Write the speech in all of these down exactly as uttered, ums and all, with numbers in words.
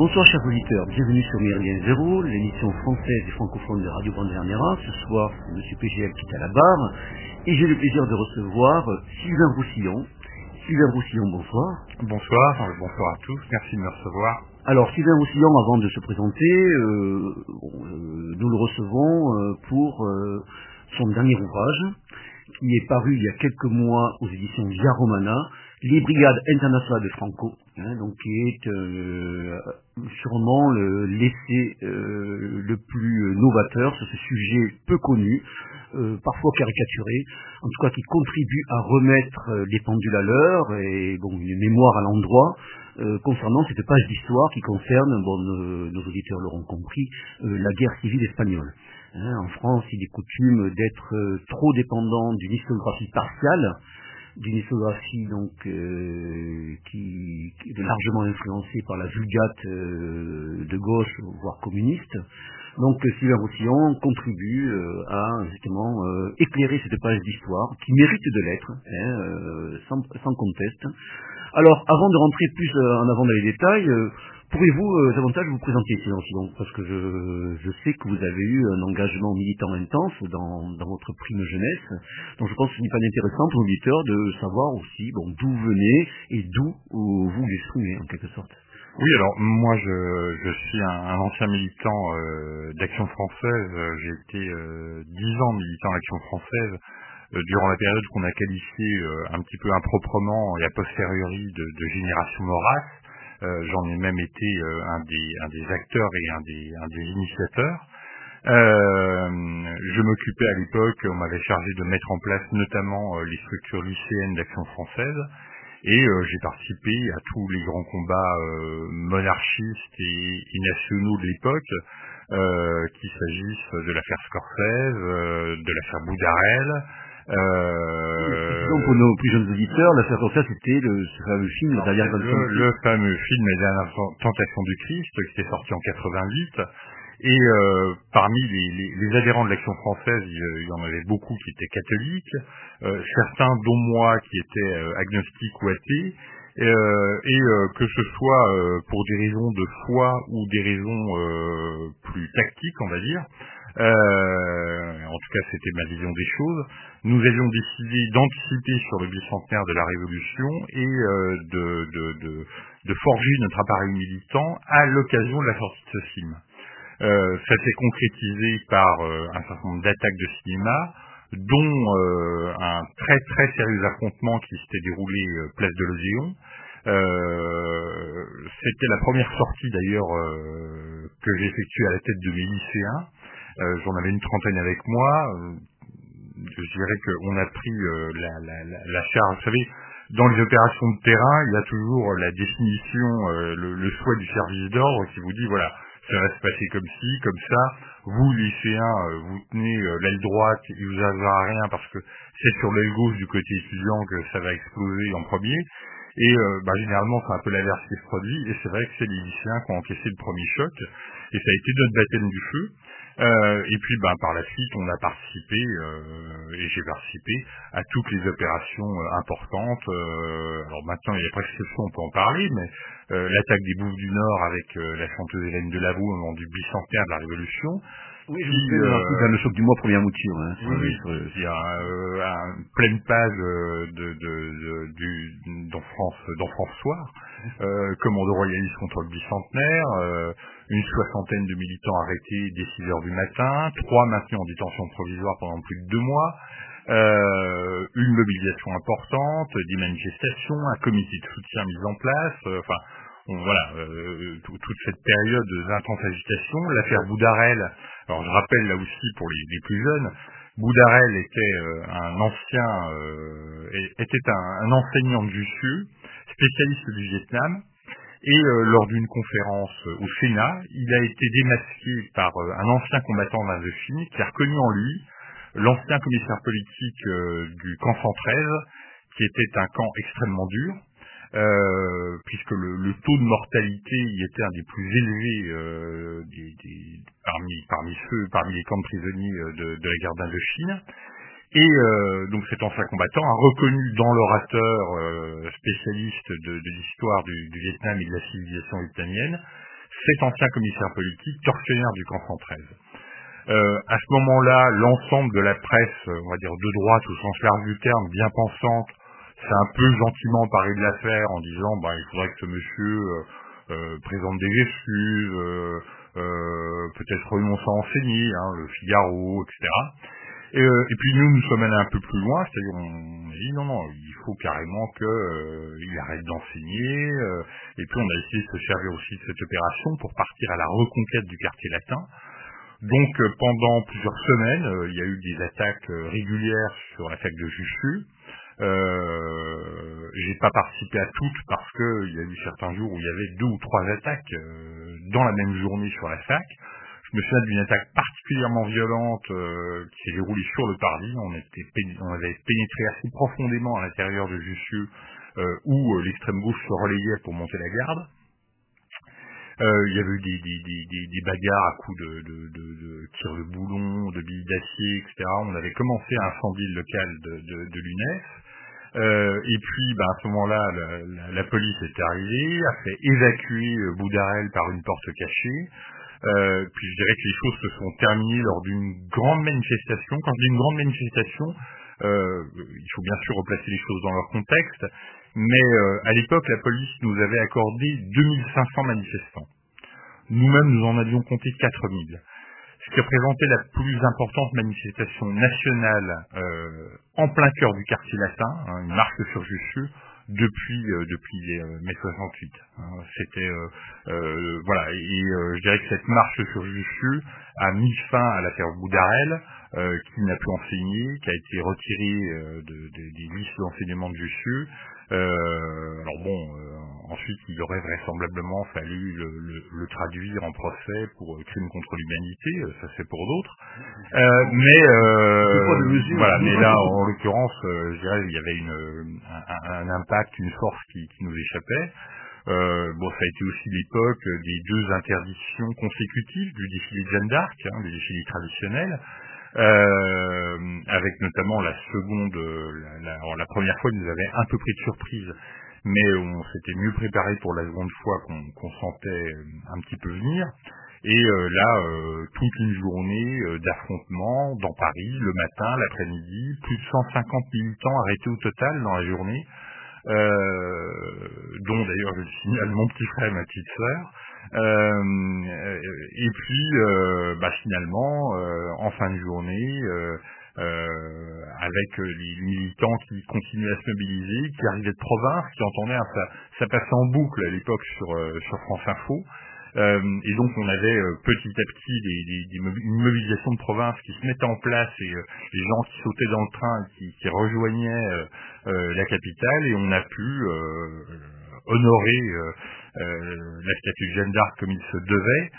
Bonsoir chers auditeurs, bienvenue sur Méridien Zéro, l'émission française et francophone de Radio Bande Herméra. Ce soir, c'est M. P G L qui est à la barre et j'ai le plaisir de recevoir Sylvain Roussillon. Sylvain Roussillon, bonsoir. Bonsoir, euh, bonsoir à tous, merci de me recevoir. Alors Sylvain Roussillon, avant de se présenter, euh, bon, euh, nous le recevons euh, pour euh, son dernier ouvrage qui est paru il y a quelques mois aux éditions Via Romana, Les Brigades internationales de Franco, hein, donc qui est euh, sûrement le, l'essai euh, le plus novateur sur ce sujet peu connu, euh, parfois caricaturé, en tout cas qui contribue à remettre les pendules à l'heure et bon, une mémoire à l'endroit euh, concernant cette page d'histoire qui concerne, bon, nos, nos auditeurs l'auront compris, euh, la guerre civile espagnole. Hein, en France, il est coutume d'être euh, trop dépendant d'une historiographie partiale, d'une historiographie donc euh, qui, qui est largement influencée par la vulgate euh, de gauche, voire communiste. Donc Sylvain Roussillon contribue euh, à justement euh, éclairer cette page d'histoire qui mérite de l'être, hein, euh, sans, sans conteste. Alors, avant de rentrer plus euh, en avant dans les détails, euh, pourriez-vous euh, davantage vous présenter, Sylvain Roussillon, parce que je, je sais que vous avez eu un engagement militant intense dans, dans votre prime jeunesse, donc je pense qu'il n'est pas intéressant pour l'auditeur de savoir aussi bon, d'où vous venez et d'où euh, vous l'exprimez en quelque sorte. Oui, alors moi je, je suis un, un ancien militant euh, d'Action française, j'ai été euh, dix ans militant d'Action française, euh, durant la période qu'on a qualifiée euh, un petit peu improprement et a posteriori de, de génération Maurras. Euh, j'en ai même été euh, un, des, un des acteurs et un des, un des initiateurs. Euh, je m'occupais à l'époque, on m'avait chargé de mettre en place notamment euh, les structures lycéennes d'Action française et euh, j'ai participé à tous les grands combats euh, monarchistes et, et nationaux de l'époque, euh, qu'il s'agisse de l'affaire Scorsese, euh, de l'affaire Boudarel. Euh... Donc pour nos plus jeunes auditeurs, l'affaire Scorsese c'était le ce fameux film La dernière le, le fameux film La dernière tentation du Christ qui était sorti en quatre-vingt-huit. Et euh, parmi les, les, les adhérents de l'Action française, il, il y en avait beaucoup qui étaient catholiques, euh, certains dont moi qui étaient euh, agnostiques ou athées, euh, et euh, que ce soit euh, pour des raisons de foi ou des raisons euh, plus tactiques, on va dire, euh, en tout cas c'était ma vision des choses, nous avions décidé d'anticiper sur le bicentenaire de la Révolution et euh, de, de, de, de forger notre appareil militant à l'occasion de la sortie de ce film. Euh, ça s'est concrétisé par euh, un certain nombre d'attaques de cinéma, dont euh, un très très sérieux affrontement qui s'était déroulé euh, place de l'Odéon. Euh, c'était la première sortie d'ailleurs euh, que j'ai effectuée à la tête de mes lycéens. Euh, j'en avais une trentaine avec moi. Euh, je dirais qu'on a pris euh, la, la, la, la charge. Vous savez, dans les opérations de terrain, il y a toujours la définition, euh, le, le souhait du service d'ordre qui vous dit voilà, ça va se passer comme ci, comme ça. Vous, lycéens, euh, vous tenez euh, l'aile droite, il vous arrivera rien parce que c'est sur l'aile gauche du côté étudiant que ça va exploser en premier. Et euh, bah, généralement, c'est un peu l'inverse qui se produit. Et c'est vrai que c'est les lycéens qui ont encaissé le premier choc. Et ça a été notre baptême du feu. Euh, et puis, ben, par la suite, on a participé, euh, et j'ai participé à toutes les opérations euh, importantes. Euh, alors maintenant, il y a prescription, on peut en parler, mais euh, l'attaque des Bouffes du Nord avec euh, la chanteuse Hélène Delavoye au moment du bicentenaire de la Révolution. Oui, je qui, euh, dans le choc du mois, première mouture. Hein, oui, oui, sur, il y a euh, une pleine page euh, de, de, de, du, dans France, dans France Soir, euh, commando royaliste contre le bicentenaire, euh, une soixantaine de militants arrêtés dès six heures du matin, trois maintenus en détention provisoire pendant plus de deux mois, euh, une mobilisation importante, des manifestations, un comité de soutien mis en place, euh, enfin, on, voilà, euh, tout, toute cette période d'intense agitation, l'affaire Boudarel. Alors je rappelle là aussi pour les, les plus jeunes, Boudarel était euh, un ancien, euh, était un, un enseignant de Jussieu, spécialiste du Vietnam, et euh, lors d'une conférence au Sénat, il a été démasqué par euh, un ancien combattant d'Indochine qui a reconnu en lui l'ancien commissaire politique euh, du camp cent treize, qui était un camp extrêmement dur. Euh, puisque le, le taux de mortalité y était un des plus élevés euh, des, des, parmi, parmi ceux, parmi les camps de prisonniers de, de la guerre d'Indochine. Et euh, donc cet ancien combattant a reconnu dans l'orateur euh, spécialiste de, de l'histoire du, du Vietnam et de la civilisation vietnamienne cet ancien commissaire politique, tortionnaire du camp cent treize. Euh, à ce moment-là, l'ensemble de la presse, on va dire de droite au sens large du terme, bien pensante, s'est un peu gentiment emparé de l'affaire en disant bah, il faudrait que ce monsieur euh, euh, présente des excuses, euh, euh, peut-être renonce à enseigner, hein, le Figaro, et cetera. Et, euh, et puis nous, nous sommes allés un peu plus loin, c'est-à-dire on a dit non, non, il faut carrément qu'il euh, arrête d'enseigner, euh, et puis on a essayé de se servir aussi de cette opération pour partir à la reconquête du quartier latin. Donc euh, pendant plusieurs semaines, euh, il y a eu des attaques euh, régulières sur la fac de Jussieu. Euh, j'ai pas participé à toutes parce que il y a eu certains jours où il y avait deux ou trois attaques euh, dans la même journée sur la fac. Je me souviens d'une attaque particulièrement violente euh, qui s'est déroulée sur le parvis. On, était péné- on avait pénétré assez profondément à l'intérieur de Jussieu euh, où euh, l'extrême gauche se relayait pour monter la garde. Euh, il y avait eu des, des, des, des, des bagarres à coups de, de, de, de tirs de boulons, de billes d'acier, et cetera. On avait commencé à incendier le local de, de, de l'U N E F. Euh, et puis, bah, à ce moment-là, la, la, la police est arrivée, a fait évacuer euh, Boudarel par une porte cachée. Euh, puis je dirais que les choses se sont terminées lors d'une grande manifestation. Quand je dis une grande manifestation, euh, il faut bien sûr replacer les choses dans leur contexte, mais euh, à l'époque, la police nous avait accordé deux mille cinq cents manifestants. Nous-mêmes, nous en avions compté quatre mille. Ce qui représentait la plus importante manifestation nationale euh, en plein cœur du quartier latin, hein, une marche sur Jussieu, depuis euh, depuis euh, mai soixante-huit. Hein. C'était euh, euh, voilà, et euh, je dirais que cette marche sur Jussieu a mis fin à l'affaire Boudarel, euh, qui n'a plus enseigné, qui a été retiré euh, de, de, des listes d'enseignement de Jussieu. Euh, alors bon, euh, ensuite il aurait vraisemblablement fallu le, le, le traduire en procès pour euh, crime contre l'humanité, euh, ça c'est pour d'autres. Euh, mais euh, voilà, mais là en l'occurrence, euh, je dirais il y avait une, un, un impact, une force qui, qui nous échappait. Euh, bon, ça a été aussi l'époque des deux interdictions consécutives du défilé de Jeanne d'Arc, hein, du défilé traditionnel. Euh, avec notamment la seconde, la, la, alors la première fois il nous avait un peu pris de surprise, mais on s'était mieux préparé pour la seconde fois qu'on qu'on sentait un petit peu venir. Et euh, là, euh, toute une journée euh, d'affrontements dans Paris, le matin, l'après-midi, plus de cent cinquante militants arrêtés au total dans la journée, euh, dont d'ailleurs je signale mon petit frère et ma petite sœur. Euh, et puis, euh, bah, finalement, euh, en fin de journée, euh, euh, avec les militants qui continuaient à se mobiliser, qui arrivaient de province, qui entendaient, hein, ça, ça passait en boucle à l'époque sur, euh, sur France Info. Euh, et donc on avait euh, petit à petit des, des, des mob- une mobilisation de province qui se mettait en place et euh, les gens qui sautaient dans le train, qui, qui rejoignaient euh, euh, la capitale, et on a pu euh, honorer euh, euh, la statue de Jeanne d'Arc comme il se devait.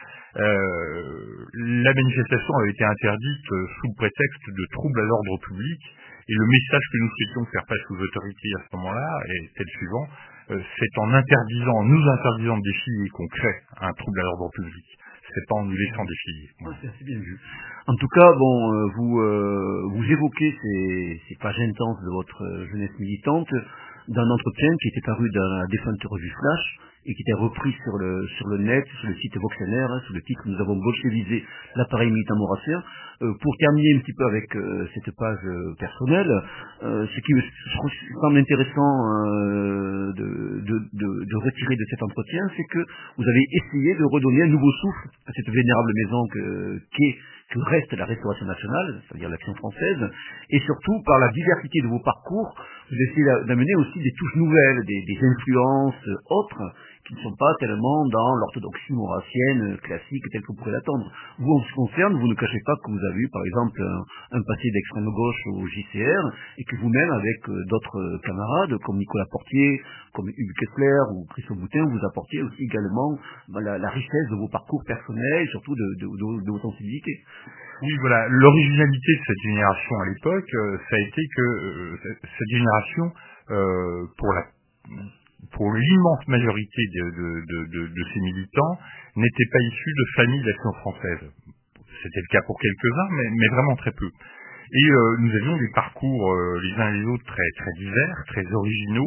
Euh, la manifestation avait été interdite euh, sous prétexte de troubles à l'ordre public, et le message que nous souhaitions faire passer aux autorités à ce moment-là était le suivant: euh, c'est en interdisant, en nous interdisant de défiler qu'on crée un trouble à l'ordre public. C'est pas en nous laissant défiler. Voilà. C'est assez bien vu. En tout cas, bon, euh, vous euh, vous évoquez ces, ces pages intenses de votre euh, jeunesse militante d'un entretien qui était paru dans la défunte revue Flash et qui était repris sur le sur le net, sur le site Voxener, hein, sous le titre "Nous avons bolchevisé l'appareil militant maurassien". Euh, pour terminer un petit peu avec euh, cette page euh, personnelle, euh, ce qui me semble intéressant euh, de, de, de, de retirer de cet entretien, c'est que vous avez essayé de redonner un nouveau souffle à cette vénérable maison que, qu'est, que reste la Restauration nationale, c'est-à-dire l'Action française, et surtout par la diversité de vos parcours, vous essayez d'amener aussi des touches nouvelles, des, des influences autres, qui ne sont pas tellement dans l'orthodoxie maurassienne classique telle que vous pourrez l'attendre. Vous, en ce qui concerne, vous ne cachez pas que vous avez eu, par exemple, un, un passé d'extrême gauche au J C R, et que vous-même, avec euh, d'autres camarades, comme Nicolas Portier, comme Hugues Kessler ou Christophe Boutin, vous apportez aussi également ben, la, la richesse de vos parcours personnels, et surtout de, de, de, de vos sensibilités. Oui, voilà. L'originalité de cette génération à l'époque, euh, ça a été que euh, cette génération, euh, pour la pour l'immense majorité de, de, de, de, de ces militants, n'était pas issue de familles d'Action française. C'était le cas pour quelques-uns, mais, mais vraiment très peu. Et euh, nous avions des parcours euh, les uns et les autres très très divers, très originaux.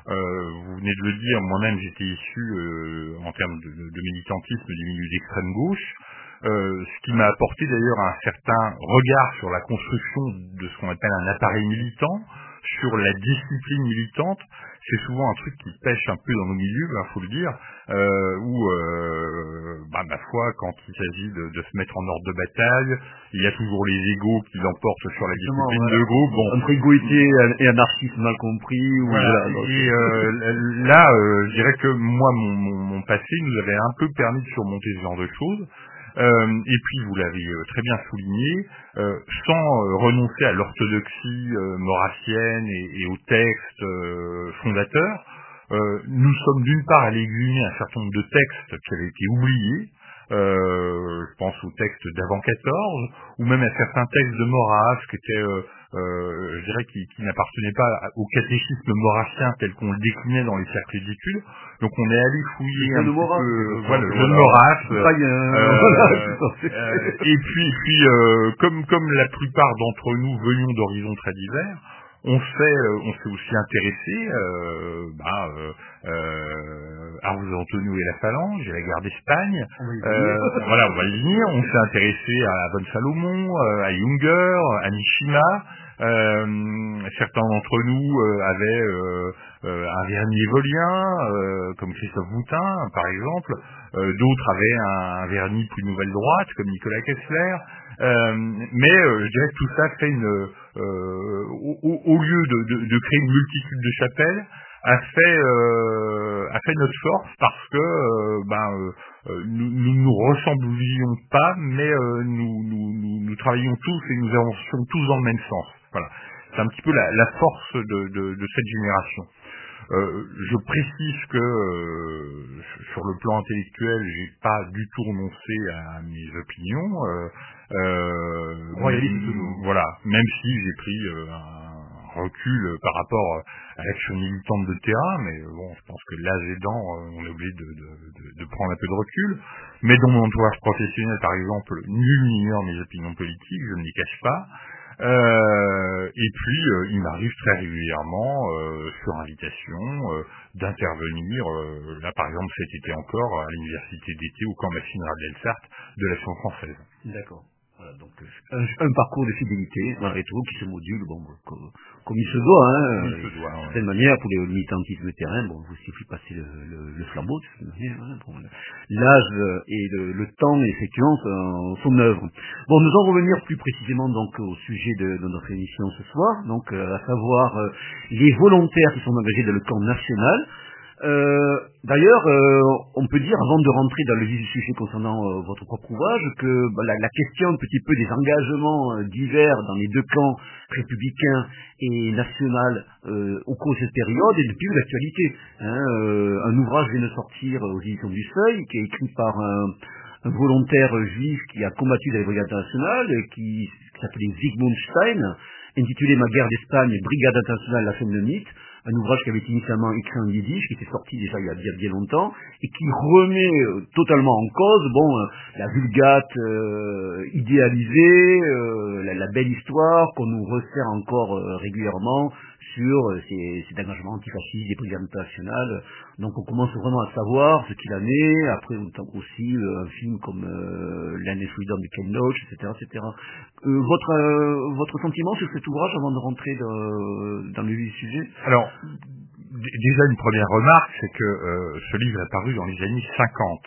Euh, vous venez de le dire, moi-même j'étais issu euh, en termes de, de militantisme du milieu d'extrême gauche, euh, ce qui m'a apporté d'ailleurs un certain regard sur la construction de ce qu'on appelle un appareil militant, sur la discipline militante. C'est souvent un truc qui pêche un peu dans nos milieux, il faut le dire, euh, où, euh, bah, ma foi, quand il s'agit de, de se mettre en ordre de bataille, il y a toujours les égos qui l'emportent sur la Justement, discipline voilà. de groupe. Bon, Entre égoïté et anarchisme mal compris. Ou voilà. voilà, donc, Et euh, là, euh, je dirais que moi, mon, mon, mon passé nous avait un peu permis de surmonter ce genre de choses. Euh, et puis, vous l'avez euh, très bien souligné, euh, sans euh, renoncer à l'orthodoxie euh, maurassienne et, et au texte euh, fondateur, euh, nous sommes d'une part allés exhumer un certain nombre de textes qui avaient été oubliés. Euh, je pense aux textes d'avant quatorze, ou même à certains textes de Maurras qui étaient, euh, euh, je dirais, qui, qui n'appartenaient pas au catéchisme maurassien tel qu'on le déclinait dans les cercles d'études. Donc on est allé fouiller un petit Maurras, peu, euh, voilà, le voilà. jeu de Maurras. Euh, Païen, euh, voilà, tout à fait. euh, et puis, et puis euh, comme comme la plupart d'entre nous venions d'horizons très divers, on s'est euh, on s'est aussi intéressé euh, bah, euh, euh, à Arus Antonio et la Phalange, et la guerre d'Espagne. Euh, voilà, on va y venir. On s'est intéressé à Von Salomon, euh, à Junger, à Mishima. Euh, certains d'entre nous euh, avaient euh, euh, un vernis évolien, euh, comme Christophe Boutin, par exemple. Euh, d'autres avaient un, un vernis plus nouvelle droite, comme Nicolas Kessler. Euh, mais euh, je dirais que tout ça fait une, euh, au, au lieu de, de, de créer une multitude de chapelles, a fait euh, a fait notre force, parce que euh, ben euh, nous, nous nous ressemblions pas, mais euh, nous, nous, nous, nous travaillions tous et nous avancions tous dans le même sens. Voilà, c'est un petit peu la, la force de, de, de cette génération. Euh, je précise que euh, sur le plan intellectuel, j'ai pas du tout renoncé à mes opinions. Euh, euh, Royaliste toujours. Voilà, même si j'ai pris euh, un recul par rapport à l'action militante de terrain, mais bon, je pense que l'âge aidant, on est obligé de, de, de, de prendre un peu de recul. Mais dans mon entourage professionnel, par exemple, nul n'ignore mes opinions politiques, je ne les cache pas. Euh, et puis, euh, il m'arrive très régulièrement, euh, sur invitation, euh, d'intervenir, euh, là par exemple cet été encore, à l'université d'été au camp Maxime Rabel-Sarthe de l'Action française. D'accord. Voilà, donc un, un parcours de fidélité, malgré tout, qui se module, bon, comme, comme il se doit, hein, Comme il se doit, d'une ouais. certaine manière, pour les militantismes terrain, bon, vous suffit de passer le, le, le flambeau, de toute manière, hein, bon, l'âge et le, le temps, effectivement, sont, sont œuvre. Bon, nous allons revenir plus précisément donc au sujet de, de notre émission ce soir, donc euh, à savoir euh, les volontaires qui sont engagés dans le camp national. Euh, D'ailleurs, euh, on peut dire, avant de rentrer dans le vif du sujet concernant euh, votre propre ouvrage, que bah, la, la question un petit peu des engagements euh, divers dans les deux camps républicains et national euh, au cours de cette période est depuis l'actualité. Hein, euh, un ouvrage vient de sortir aux éditions du Seuil, qui est écrit par un, un volontaire juif qui a combattu dans les brigades internationales, et qui, qui s'appelait Zygmunt Stein, intitulé Ma guerre d'Espagne, Brigade internationale, la fin de mythe. Un ouvrage qui avait été initialement écrit en yiddish, qui était sorti déjà il y a bien, bien longtemps, et qui remet euh, totalement en cause, bon, euh, la vulgate euh, idéalisée, euh, la, la belle histoire qu'on nous resserre encore euh, régulièrement sur euh, ces, ces engagements antifascistes des brigades internationales. Donc on commence vraiment à savoir ce qu'il en est. Après, on entend aussi euh, un film comme euh, Land and Freedom de Ken Loach, et cetera, et cetera. Euh, votre euh, votre sentiment sur cet ouvrage avant de rentrer dans, dans le vif du sujet? Alors, d- déjà une première remarque, c'est que euh, ce livre est paru dans les années cinquante.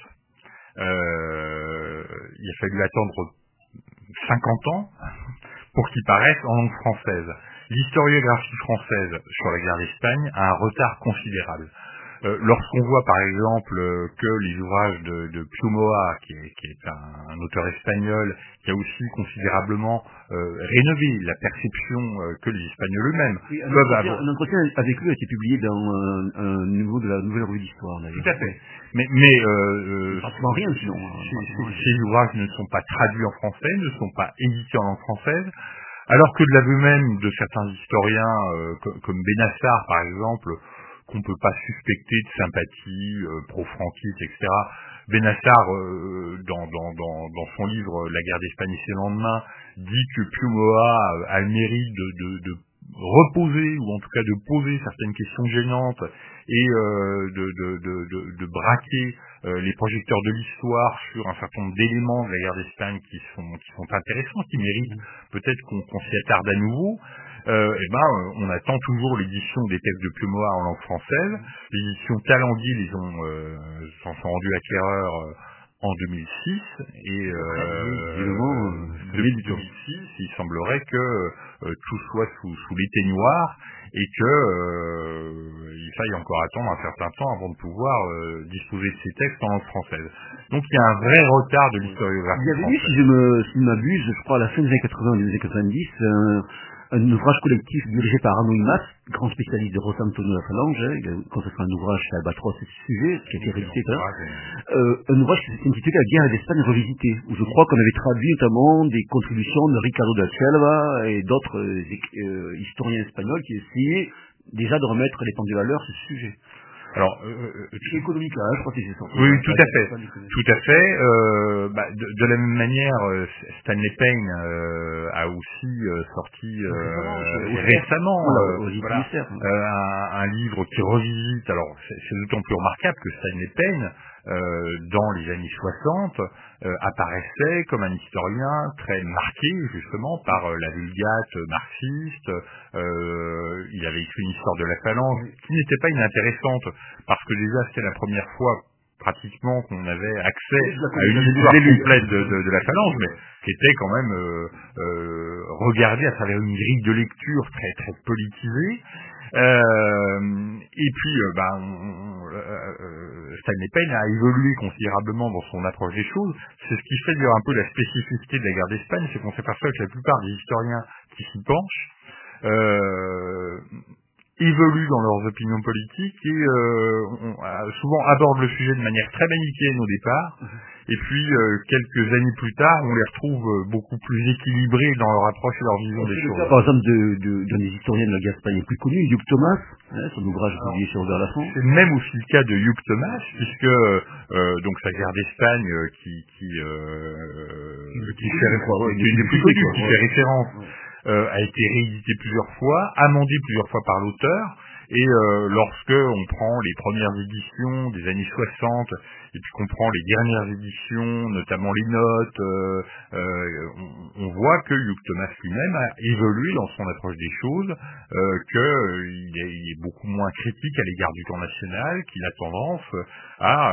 Euh, il a fallu attendre cinquante ans pour qu'il paraisse en langue française. L'historiographie française sur la guerre d'Espagne a un retard considérable. Euh, lorsqu'on voit par exemple euh, que les ouvrages de, de Pio Moa, qui est, qui est un, un auteur espagnol, qui a aussi considérablement euh, rénové la perception euh, que les Espagnols eux-mêmes oui, un peuvent entretien, avoir. un entretien avec lui a été publié dans un, un niveau de la Nouvelle Revue d'Histoire, d'ailleurs. Tout à fait. Mais, mais euh, pratiquement rien sinon. ces, Pratiquement ces, rien. ces ouvrages ne sont pas traduits en français, ne sont pas édités en langue française, alors que de l'aveu même de certains historiens, euh, comme, comme Benassar par exemple, qu'on peut pas suspecter de sympathie euh, pro-franquiste, et cetera. Benassar, euh, dans, dans, dans, dans son livre La guerre d'Espagne et ses lendemains, dit que Pio Moa a le mérite de, de, de reposer, ou en tout cas de poser certaines questions gênantes, et euh, de, de, de, de, de braquer euh, les projecteurs de l'histoire sur un certain nombre d'éléments de la guerre d'Espagne qui sont, qui sont intéressants, qui méritent peut-être qu'on, qu'on s'y attarde à nouveau. Euh, et ben, euh, on attend toujours l'édition des textes de Piemois en langue française. Les éditions Talendier les ont, euh, s'en sont rendues acquéreurs euh, en deux mille six, et euh, euh, depuis deux mille six, il semblerait que euh, tout soit sous, sous l'éteignoir, et que euh, il faille encore attendre un certain temps avant de pouvoir euh, disposer de ces textes en langue française. Donc il y a un vrai retard de l'historiographie Il y avait eu, française. si je me si je ne m'abuse, je crois à la fin des années quatre-vingts, des années quatre-vingt-dix, un, un ouvrage collectif dirigé par Arnaud Imas, grand spécialiste de Rosa Antonio de la Phalange, hein, il a consacré un ouvrage chez Albatros à ce sujet, qui a été réédité tout à l'heure. Euh, un ouvrage qui s'intitulait La guerre d'Espagne revisitée, où je crois qu'on avait traduit notamment des contributions de Ricardo da Selva et d'autres euh, euh, historiens espagnols qui essayaient déjà de remettre les pendules à l'heure sur ce sujet. Alors, euh, chez Economica, je crois que c'est ça. Oui, tout à fait, tout à fait. Euh, bah, de, de la même manière, euh, Stanley Payne euh, a aussi euh, sorti euh, récemment, récemment euh, voilà, euh, un, un livre qui revisite. Alors, c'est, c'est d'autant plus remarquable que Stanley Payne, euh, dans les années soixante, euh, apparaissait comme un historien très marqué justement par euh, la vulgate marxiste. Euh, il avait écrit une histoire de la Phalange qui n'était pas inintéressante, parce que déjà c'était la première fois pratiquement qu'on avait accès à une histoire complète de, de, de la Phalange, mais qui était quand même euh, euh, regardée à travers une grille de lecture très très politisée. Euh, et puis, euh, bah, on, euh, Stanley Payne a évolué considérablement dans son approche des choses. C'est ce qui fait d'ailleurs un peu la spécificité de la guerre d'Espagne, c'est qu'on s'aperçoit que la plupart des historiens qui s'y penchent euh, évoluent dans leurs opinions politiques et euh, on, on, souvent abordent le sujet de manière très manichéenne au départ, et puis euh, quelques années plus tard, on les retrouve beaucoup plus équilibrés dans leur approche et leur vision des choses. Cas, par exemple, de, de, d'un des historiens de la guerre espagnole plus connu, Hugh Thomas, hein, son ouvrage publié chez Robert Laffont. C'est même aussi le cas de Hugh Thomas, puisque euh, donc sa guerre d'Espagne euh, qui qui, euh, qui, fait, ouais, qui est une des plus connues, qui fait référence, ouais. euh, a été réédité plusieurs fois, amendé plusieurs fois par l'auteur. Et euh, lorsque on prend les premières éditions des années soixante et puis qu'on prend les dernières éditions, notamment les notes, euh, euh, on, on voit que Hugh Thomas lui-même a évolué dans son approche des choses, euh, qu'il euh, est, est beaucoup moins critique à l'égard du camp national, qu'il a tendance à,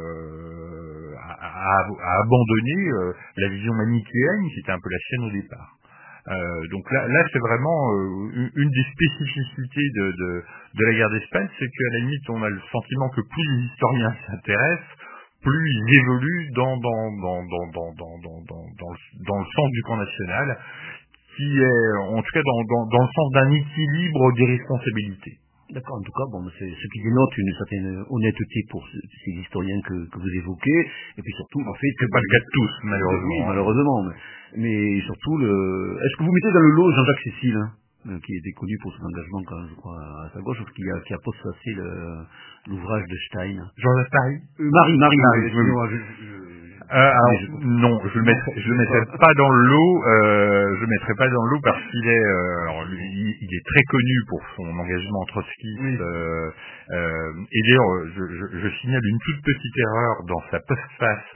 euh, à, à, à abandonner euh, la vision manichéenne qui était un peu la sienne au départ. Euh, donc là, là c'est vraiment euh, une, une des spécificités de, de, de la guerre d'Espagne, c'est qu'à la limite on a le sentiment que plus les historiens s'intéressent, plus ils évoluent dans dans dans dans dans dans dans dans, dans, le, dans le sens du camp national, qui est en tout cas dans dans, dans le sens d'un équilibre des responsabilités. D'accord, en tout cas, bon, c'est ce qui dénote une certaine honnêteté pour ces historiens que, que vous évoquez, et puis surtout, en fait... C'est pas le cas de tous, malheureusement. Oui, malheureusement, mais, mais surtout, le... est-ce que vous mettez dans le lot Jean-Jacques Cécile, hein, qui était connu pour son engagement, quand même, je crois, à sa gauche, qui a, qui a postfacé le, l'ouvrage de Stein. Jean-Jacques Paris euh, Marie, Marie, Marie, Marie, oui. Marie je, je, je... Euh, alors, je... non, je le mettrai, je le mettrai pas dans le lot. Euh, je le mettrai pas dans le lot parce qu'il est, euh, alors lui, il est très connu pour son engagement trotskiste. Oui. Euh, euh, et d'ailleurs, je, je, je signale une toute petite erreur dans sa postface,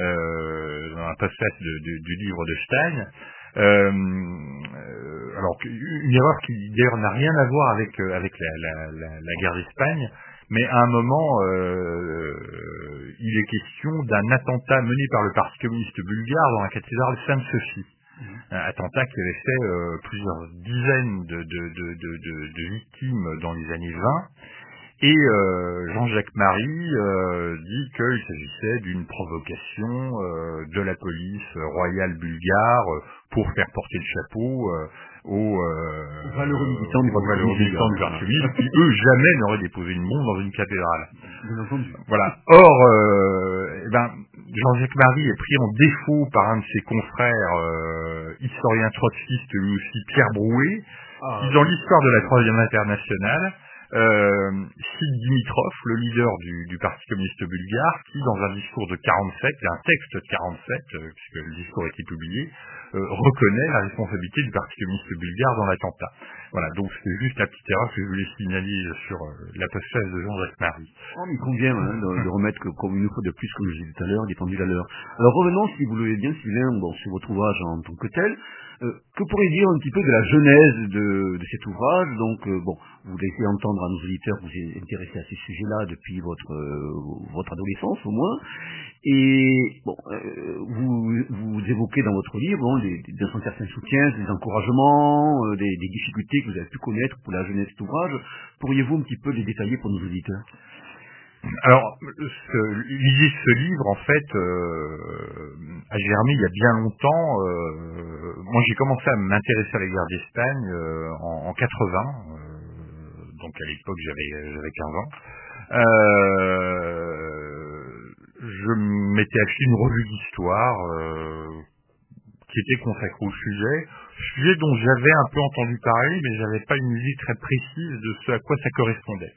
euh, dans la postface de, de, du livre de Stein. Euh, euh, alors, une erreur qui d'ailleurs n'a rien à voir avec euh, avec la, la, la, la guerre d'Espagne. Mais à un moment, euh, il est question d'un attentat mené par le Parti communiste bulgare dans la cathédrale Sainte-Sophie. Mmh. Un attentat qui avait fait euh, plusieurs dizaines de, de, de, de, de, de victimes dans les années vingt. Et euh, Jean-Jacques Marie euh, dit qu'il s'agissait d'une provocation euh, de la police royale bulgare euh, pour faire porter le chapeau euh, aux euh, valeureux militants du Parti communiste qui, eux, jamais n'auraient déposé une bombe dans une cathédrale. Bien entendu. Voilà. Or, euh, eh ben, Jean-Jacques Marie est pris en défaut par un de ses confrères euh, historiens trotskistes, lui aussi Pierre Brouet, ah, qui, dans l'histoire de la Troisième Internationale, euh, cite Dimitrov, le leader du, du Parti communiste bulgare, qui, dans un discours de quarante-sept, un texte de quarante-sept, euh, puisque le discours a été publié, euh, reconnaît la responsabilité du Parti communiste bulgare dans l'attentat. Voilà, donc c'est juste la petite erreur que je voulais signaler sur euh, la postface de Jean-Jacques Marie. Oh, mais il convient hein, de, de remettre que, comme une fois de plus, comme je disais tout à l'heure, des pendules à l'heure. Alors revenons, si vous le voulez bien, Sylvain, bon, sur votre ouvrage en tant que tel. Euh, que pourriez-vous dire un petit peu de la genèse de, de cet ouvrage? Donc, euh, bon, vous laissez entendre à nos auditeurs que vous êtes intéressé à ces sujets-là depuis votre euh, votre adolescence, au moins. Et bon, euh, vous, vous évoquez dans votre livre bon, des, des, un certain soutien, des encouragements, euh, des, des difficultés que vous avez pu connaître pour la jeunesse de cet ouvrage. Pourriez-vous un petit peu les détailler pour nos auditeurs? Alors, ce, l'idée de ce livre, en fait, euh, a germé il y a bien longtemps. Euh, moi, j'ai commencé à m'intéresser à la guerre d'Espagne euh, en, en quatre-vingts, euh, donc à l'époque j'avais j'avais quinze ans. Euh, je m'étais acheté une revue d'histoire euh, qui était consacrée au sujet, sujet dont j'avais un peu entendu parler, mais j'avais pas une idée très précise de ce à quoi ça correspondait.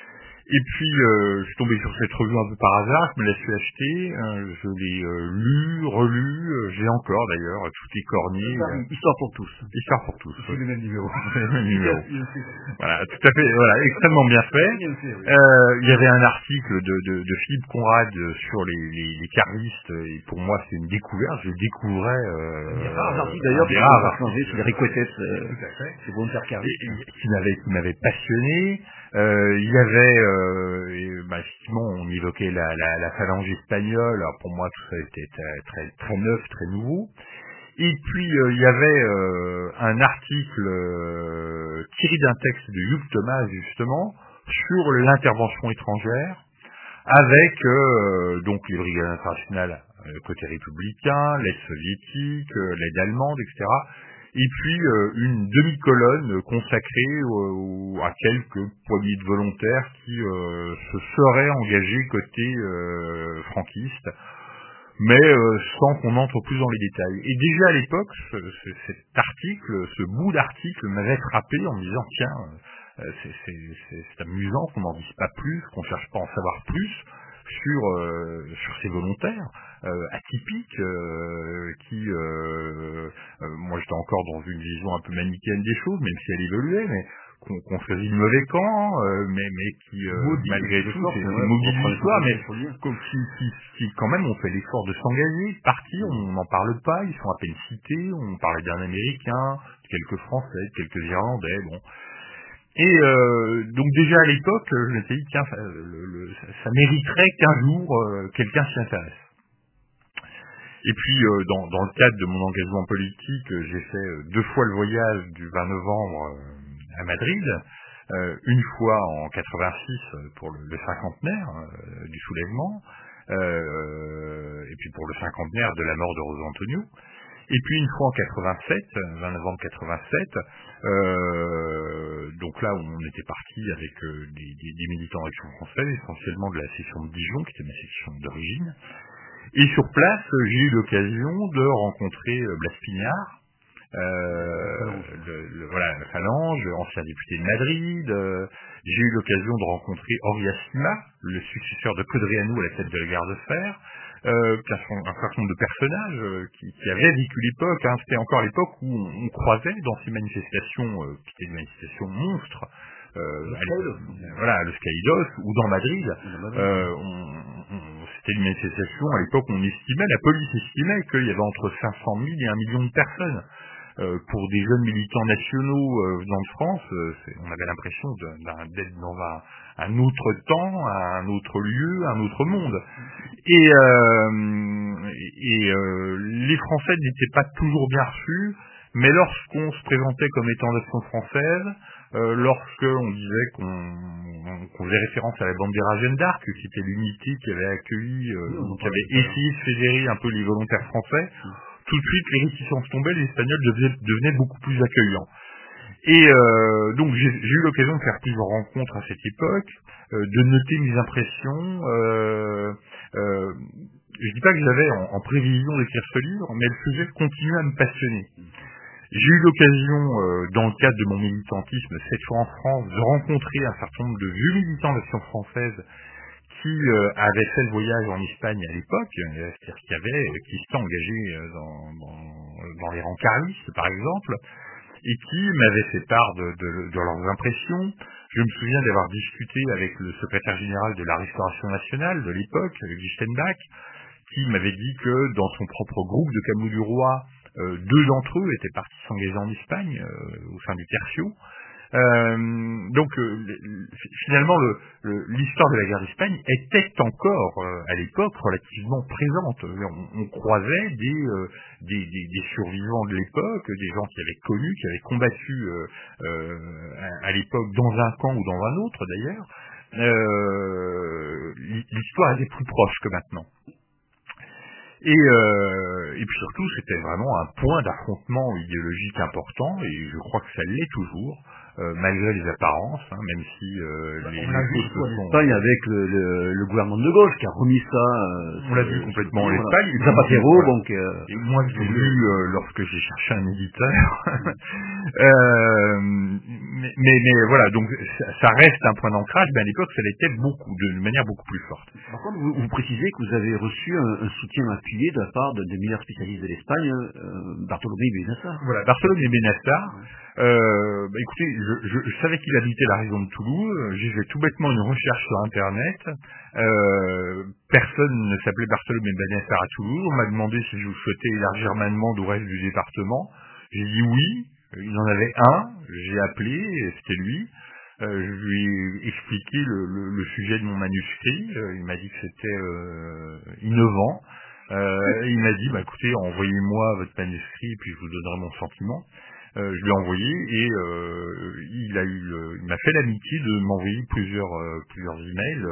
Et puis, euh, je suis tombé sur cette revue un peu par hasard, je me la suis achetée, euh, je l'ai euh, lue, relue, euh, j'ai encore d'ailleurs toutes les cornets. Euh, Histoire pour tous. Histoire pour tous. C'est le même numéro. C'est le même numéro. Voilà, tout à fait, voilà, extrêmement bien fait. Bien fait oui. euh, il y avait un article de, de, de Philippe Conrad sur les, les, les carlistes, et pour moi c'est une découverte, je découvrais... Euh, des rares articles d'ailleurs, qui ont changé sur les Ricotettes, euh, c'est bon faire carliste. Qui m'avait, qui m'avait passionné. Euh, il y avait, euh, et, bah, effectivement, on évoquait la, la, la phalange espagnole. Alors pour moi, tout ça était très, très, très neuf, très nouveau. Et puis euh, il y avait euh, un article euh, tiré d'un texte de Hugues Thomas justement sur l'intervention étrangère, avec euh, donc les brigades internationales euh, côté républicain, l'aide soviétique, euh, l'aide allemande, et cetera. Et puis euh, une demi-colonne consacrée euh, à quelques poignées de volontaires qui euh, se seraient engagés côté euh, franquiste, mais euh, sans qu'on entre plus dans les détails. Et déjà à l'époque, ce, ce, cet article, ce bout d'article m'avait frappé en me disant tiens, euh, c'est, c'est, c'est, c'est amusant qu'on n'en dise pas plus, qu'on cherche pas à en savoir plus sur euh, sur ces volontaires euh, atypiques euh, qui euh, euh, moi j'étais encore dans une vision un peu manichéenne des choses, même si elle évoluait, mais qu'on, qu'on choisit le mauvais camp, euh, mais mais qui euh, maudit, malgré tout sorte, c'est, ouais, c'est maudit de l'histoire, mais comme qui, qui, qui quand même ont fait l'effort de s'engager, de partir, on n'en parle pas, ils sont à peine cités, on parlait d'un Américain, quelques Français, quelques Irlandais, bon. Et euh, donc déjà à l'époque, je m'étais dit tiens, ça, le, le, ça, ça mériterait qu'un jour euh, quelqu'un s'y intéresse. Et puis euh, dans, dans le cadre de mon engagement politique, euh, j'ai fait euh, deux fois le voyage du vingt novembre euh, à Madrid, euh, une fois en quatre-vingt-six pour le, le cinquantenaire euh, du soulèvement, euh, et puis pour le cinquantenaire de la mort de José Antonio. Et puis une fois en quatre-vingt-sept, vingt novembre quatre-vingt-sept, euh, donc là où on était parti avec euh, des, des, des militants d'Action française, essentiellement de la section de Dijon, qui était ma section d'origine. Et sur place, j'ai eu l'occasion de rencontrer euh, Blas Pignard, euh, le, le, voilà, la Phalange, ancien député de Madrid. Euh, j'ai eu l'occasion de rencontrer Orias Sima, le successeur de Codreanu à la tête de la gare de fer. Euh, un certain nombre de personnages euh, qui, qui avaient vécu l'époque, hein. C'était encore l'époque où on, on croisait dans ces manifestations, euh, qui étaient des manifestations monstres, euh, à euh, voilà, à Los Caídos ou dans Madrid, euh, on, on, c'était une manifestation à l'époque où on estimait, la police estimait qu'il y avait entre cinq cent mille et un million de personnes. Euh, pour des jeunes militants nationaux euh, venant de France, euh, c'est, on avait l'impression de, d'un, d'être dans un, un autre temps, un autre lieu, un autre monde. Et, euh, et euh, les Français n'étaient pas toujours bien reçus, mais lorsqu'on se présentait comme étant d'Action française, euh, lorsqu'on disait qu'on, qu'on faisait référence à la Bandera Jeanne d'Arc, qui était l'unité qui avait accueilli, euh, oui, qui avait essayé de fédérer un peu les volontaires français, tout de suite les réticences tombaient, les Espagnols devenaient, devenaient beaucoup plus accueillants. Et euh, donc j'ai, j'ai eu l'occasion de faire plusieurs rencontres à cette époque, euh, de noter mes impressions. Euh, euh, je dis pas que j'avais en, en prévision d'écrire ce livre, mais le sujet continuait à me passionner. J'ai eu l'occasion, euh, dans le cadre de mon militantisme, cette fois en France, de rencontrer un certain nombre de vieux militants d'Action française qui euh, avaient fait le voyage en Espagne à l'époque, euh, c'est-à-dire qui avaient, qui s'étaient engagés euh, dans, dans, dans les rangs carlistes, par exemple, et qui m'avaient fait part de, de, de leurs impressions. Je me souviens d'avoir discuté avec le secrétaire général de la Restauration nationale de l'époque, Guy Steinbach, qui m'avait dit que dans son propre groupe de Camus du Roi, euh, deux d'entre eux étaient partis s'engager en Espagne, euh, au sein du Tertio. Euh, donc euh, finalement le, le, l'histoire de la guerre d'Espagne était encore euh, à l'époque relativement présente. On, on croisait des, euh, des, des, des survivants de l'époque, des gens qui avaient connu, qui avaient combattu euh, euh, à, à l'époque dans un camp ou dans un autre d'ailleurs. Euh, l'histoire était plus proche que maintenant. Et, euh, et puis surtout, c'était vraiment un point d'affrontement idéologique important, et je crois que ça l'est toujours, euh, malgré les apparences, hein, même si euh, bah, les, on l'a les vu choses se en sont... Espagne avec le, le, le gouvernement de gauche qui a remis ça. Euh, On l'a vu complètement en voilà. Espagne. Et Zapatero, voilà. donc. Euh, et moi, je l'ai vu euh, lorsque j'ai cherché un éditeur. Euh, mais, mais, mais voilà, donc ça, ça reste un point d'ancrage, mais à l'époque ça l'était beaucoup, de manière beaucoup plus forte. Par contre, vous, vous précisez que vous avez reçu un, un soutien appuyé de la part de, de meilleurs spécialistes de l'Espagne, euh, Bartolomé Benassar. Voilà, Bartolomé Benassar. Euh, bah écoutez, je, je, je savais qu'il habitait la région de Toulouse. J'ai fait tout bêtement une recherche sur Internet. Euh, personne ne s'appelait Bartolomé Benassar à Toulouse. On m'a demandé si je souhaitais élargir ma demande au reste du département. J'ai dit oui. Il en avait un, j'ai appelé, et c'était lui. Euh, je lui ai expliqué le, le, le sujet de mon manuscrit. Euh, il m'a dit que c'était euh, innovant. Euh, il m'a dit, bah écoutez, envoyez-moi votre manuscrit et puis je vous donnerai mon sentiment. Euh, je lui ai envoyé et euh, il a eu, le, il m'a fait l'amitié de m'envoyer plusieurs euh, plusieurs emails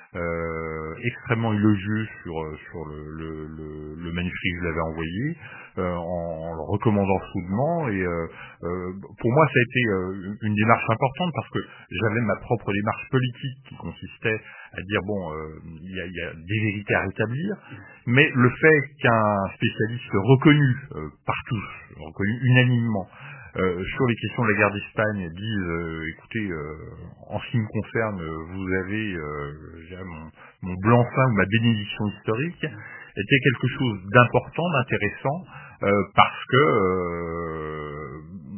euh, extrêmement élogieux sur sur le, le, le, le manuscrit que je l'avais envoyé, euh, en, en le recommandant chaudement. Et euh, euh, pour moi, ça a été euh, une démarche importante parce que j'avais ma propre démarche politique qui consistait à dire bon, euh, il y, a, il y a des vérités à rétablir, mais le fait qu'un spécialiste reconnu euh, par tous, reconnu unanimement, Euh, sur les questions de la guerre d'Espagne disent euh, écoutez, euh, en ce qui me concerne, vous avez euh, mon, mon blanc-seing ou ma bénédiction historique, était quelque chose d'important, d'intéressant, euh, parce que euh,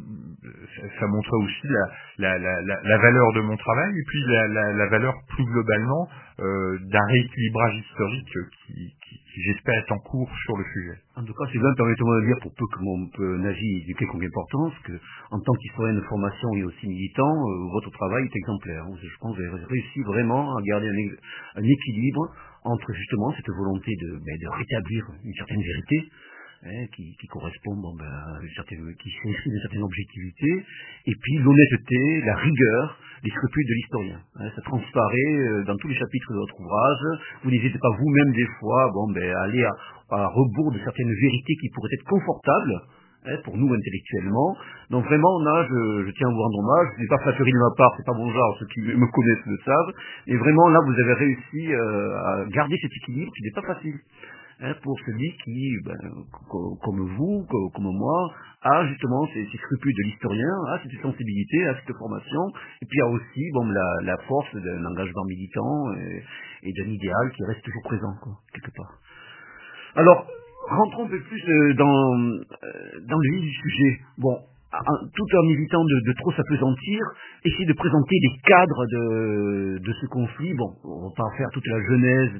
ça, ça montrait aussi la, la, la, la, la valeur de mon travail et puis la, la, la valeur plus globalement euh, d'un rééquilibrage historique qui, qui, qui j'espère est en cours sur le sujet. En tout cas, c'est bien, permettez-moi de dire, pour peu que mon peu Nagy ait quelconque importance, que en tant qu'historien de formation et aussi militant, euh, votre travail est exemplaire. Je pense que vous avez réussi vraiment à garder un, un équilibre entre justement cette volonté de, ben, de rétablir une certaine vérité, hein, qui, qui correspond bon, ben, à une certaine, qui s'inscrit d'une certaine objectivité, et puis l'honnêteté, la rigueur, les scrupules de l'historien. Hein, ça transparaît euh, dans tous les chapitres de votre ouvrage. Vous n'hésitez pas vous-même des fois, bon, ben, à aller à, à rebours de certaines vérités qui pourraient être confortables, hein, pour nous intellectuellement. Donc vraiment, là, je, je tiens à vous rendre hommage. Ce n'est pas flatterie de ma part, c'est pas mon genre, ceux qui me connaissent le savent. Et vraiment, là, vous avez réussi euh, à garder cet équilibre qui n'est pas facile. Hein, pour celui qui, ben, co- comme vous, co- comme moi, a justement ces, ces scrupules de l'historien, a cette sensibilité, a cette formation, et puis a aussi bon, la, la force d'un engagement militant et, et d'un idéal qui reste toujours présent, quoi, quelque part. Alors, rentrons un peu plus euh, dans, euh, dans le vif du sujet. Bon, en- tout en évitant de, de trop s'apesantir, essayer de présenter les cadres de, de ce conflit. Bon, on va pas faire toute la genèse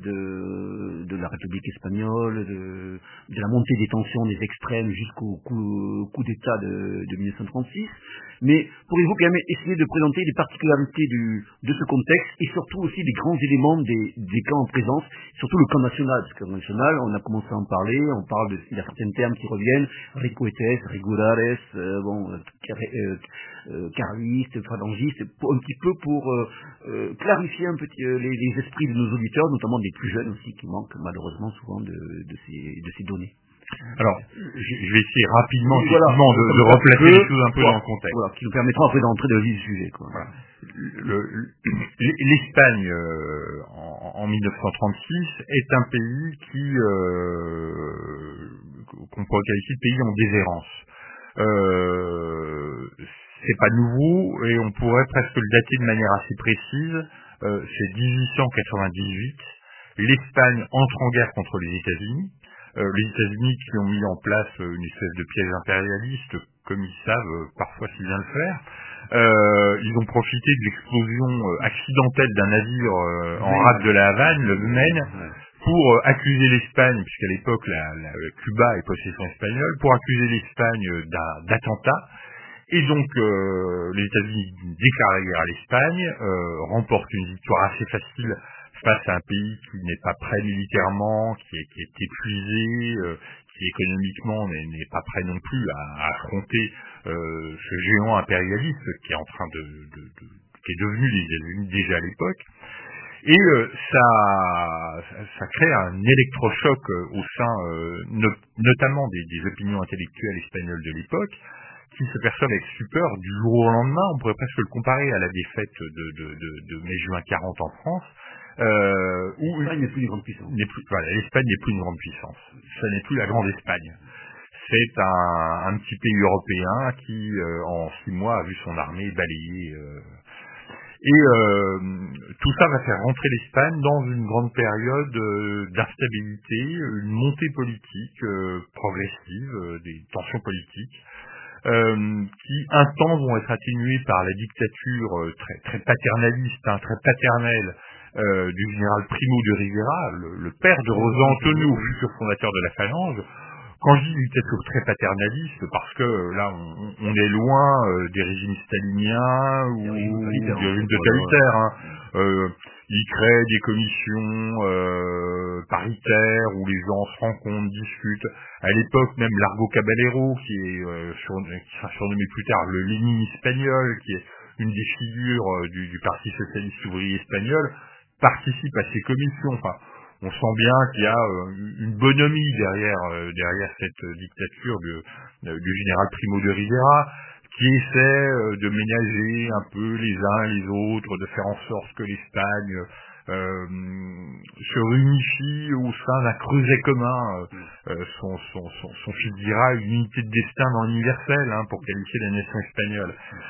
de, de la République espagnole, de, de la montée des tensions des extrêmes jusqu'au coup, coup d'État de, de mille neuf cent trente-six. Mais pourriez-vous quand même essayer de présenter les particularités du, de ce contexte et surtout aussi les grands éléments des, des camps en présence, surtout le camp national, parce que le camp national, on a commencé à en parler, on parle de, il y a certains termes qui reviennent, ricoetes, rigulares, euh, bon, euh, euh, carlistes, phalangistes, un petit peu pour euh, euh, clarifier un petit euh, les, les esprits de nos auditeurs, notamment des plus jeunes aussi, qui manquent malheureusement souvent de, de, ces, de ces données. Alors, je vais essayer rapidement, oui, voilà, effectivement, de, de replacer peu, les choses un peu voilà, dans le contexte. Voilà, qui nous permettra après d'entrer dans le vif du sujet. Quoi. Voilà. Le, L'Espagne, euh, en, en mille neuf cent trente-six, est un pays qui, euh, qu'on pourrait qualifier de pays en déshérence. Euh, c'est pas nouveau et on pourrait presque le dater de manière assez précise. Euh, c'est dix-huit cent quatre-vingt-dix-huit. L'Espagne entre en guerre contre les États-Unis. Euh, les États-Unis qui ont mis en place une espèce de piège impérialiste, comme ils savent euh, parfois si bien le faire. Euh, ils ont profité de l'explosion euh, accidentelle d'un navire euh, en rade de la Havane, le Maine, pour euh, accuser l'Espagne, puisqu'à l'époque la, la, Cuba est possession espagnole, pour accuser l'Espagne d'un, d'attentat. Et donc euh, les États-Unis déclarent la guerre à l'Espagne, euh, remportent une victoire assez facile face à un pays qui n'est pas prêt militairement, qui est, qui est épuisé, euh, qui économiquement n'est, n'est pas prêt non plus à, à affronter euh, ce géant impérialiste qui est en train de, de, de qui est devenu les États-Unis déjà à l'époque. Et euh, ça, ça crée un électrochoc euh, au sein euh, no, notamment des, des opinions intellectuelles espagnoles de l'époque, qui se perçoivent avec stupeur du jour au lendemain. On pourrait presque le comparer à la défaite de, de, de, de mai-juin quarante en France. Euh, où l'Espagne n'est plus une grande puissance. N'est plus, voilà, l'Espagne n'est plus une grande puissance. Ça n'est plus la grande Espagne. C'est un, un petit pays européen qui, euh, en six mois, a vu son armée balayée. Euh, et euh, tout ça va faire rentrer l'Espagne dans une grande période euh, d'instabilité, une montée politique euh, progressive, euh, des tensions politiques. Euh, qui un temps vont être atténués par la dictature euh, très, très paternaliste, hein, très paternelle euh, du général Primo de Rivera, le, le père de José Antonio, futur fondateur de la Phalange. Quand je dis dictature très paternaliste, parce que là on, on est loin euh, des régimes staliniens ou des régimes totalitaires. Hein. Euh, il crée des commissions euh, paritaires où les gens se rencontrent, discutent. À l'époque, même Largo Caballero, qui est euh, sur, qui sera surnommé plus tard le Lénine espagnol, qui est une des figures euh, du, du Parti socialiste ouvrier espagnol, participe à ces commissions. Enfin, on sent bien qu'il y a euh, une bonhomie derrière euh, derrière cette euh, dictature de, de, du général Primo de Rivera, qui essaie euh, de ménager un peu les uns les autres, de faire en sorte que l'Espagne euh, se réunifie au sein d'un creuset commun. Euh, son, son, son, son fils dira une unité de destin non universelle, hein, pour qualifier la nation espagnole.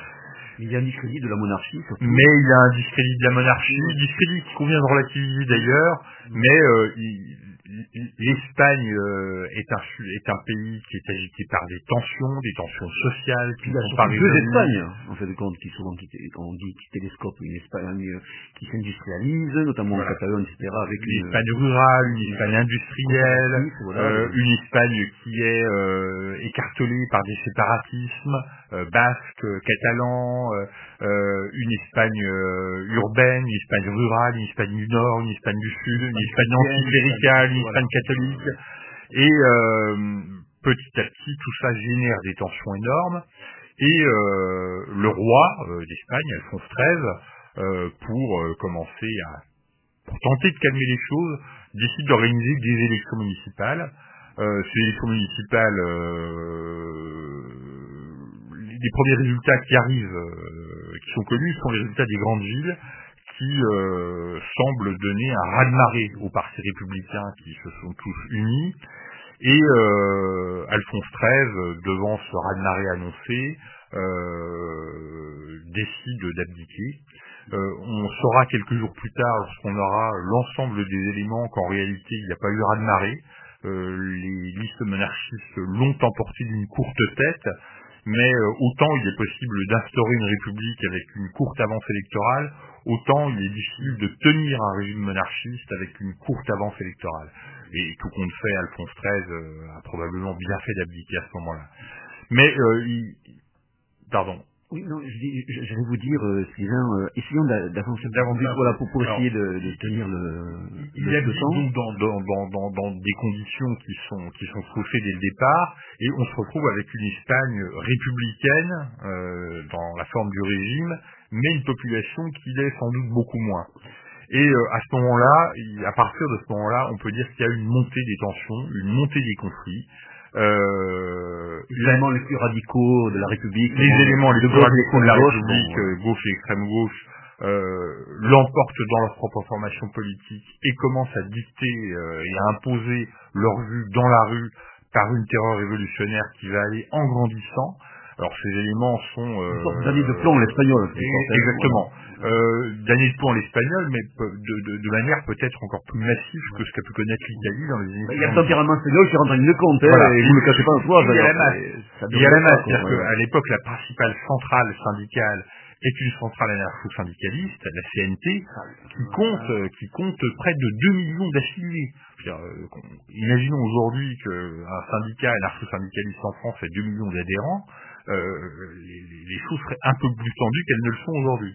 Il y a un discrédit de la monarchie, surtout. Mais il y a un discrédit de la monarchie, discrédit qui convient de relativiser d'ailleurs, mais euh, il, il, l'Espagne euh, est, un, est un pays qui est agité par des tensions, des tensions sociales, qui il y a sont par deux Espagnes, en fait de compte, qui souvent qui, on dit qui télescope une Espagne qui s'industrialise, notamment voilà. En Catalogne, et cetera. Avec une, une Espagne rurale, une Espagne industrielle, voilà, euh, une Espagne qui est euh, écartelée par des séparatismes euh, basques, euh, catalans, euh, euh, une Espagne euh, urbaine, une Espagne rurale, une Espagne du Nord, une Espagne du Sud, une Espagne anticléricale, une Espagne catholique. Et euh, petit à petit, tout ça génère des tensions énormes. Et euh, le roi euh, d'Espagne, Alphonse treize, euh, pour euh, commencer à pour tenter de calmer les choses, décide d'organiser des élections municipales. Euh, ces élections municipales, euh, les premiers résultats qui arrivent, euh, qui sont connus, sont les résultats des grandes villes, qui euh, semblent donner un raz-de-marée aux partis républicains qui se sont tous unis. Et euh, Alphonse treize, devant ce raz-de-marée annoncé, euh, décide d'abdiquer. Euh, on saura quelques jours plus tard, lorsqu'on aura l'ensemble des éléments, qu'en réalité il n'y a pas eu raz-de-marée. Euh, les listes monarchistes l'ont emporté d'une courte tête, mais euh, autant il est possible d'instaurer une république avec une courte avance électorale, autant il est difficile de tenir un régime monarchiste avec une courte avance électorale. Et tout compte fait, Alphonse treize euh, a probablement bien fait d'abdiquer à ce moment-là. Mais, euh, il... pardon. Oui, non, je dis, j'allais vous dire, euh, Sylvain, euh, essayons d'avancer davantage, voilà, pour, pour essayer Alors, de, de tenir le, il le, y a le temps. Donc dans, dans, dans, dans, dans des conditions qui sont, qui sont faussées dès le départ, et on se retrouve avec une Espagne républicaine, euh, dans la forme du régime, mais une population qui l'est sans doute beaucoup moins. Et euh, à ce moment-là, à partir de ce moment-là, on peut dire qu'il y a une montée des tensions, une montée des conflits. Euh, les éléments les plus radicaux de la République, les éléments les plus radicaux de la gauche, République, bon, ouais. gauche et extrême gauche, euh, l'emportent dans leur propre formation politique et commencent à dicter euh, et à imposer leur vue dans la rue par une terreur révolutionnaire qui va aller en grandissant. Alors ces éléments sont... Euh, une sorte d'année de plomb l'espagnol. Exactement. Euh, d'année de plomb l'espagnol, mais de, de, de manière peut-être encore plus massive que ce qu'a pu connaître l'Italie dans les années... Il y a le tempérament espagnol qui rentre en ligne de compte, hein, voilà. et vous ne le cachez pas en soi. Il y a la masse. Il y a la masse, c'est-à-dire qu'à l'époque, la principale centrale syndicale est une centrale anarcho-syndicaliste, la C N T, qui compte, qui compte près de deux millions d'affiliés. Euh, imaginons aujourd'hui qu'un syndicat anarcho-syndicaliste en France ait deux millions d'adhérents, euh, les, les choses seraient un peu plus tendues qu'elles ne le sont aujourd'hui.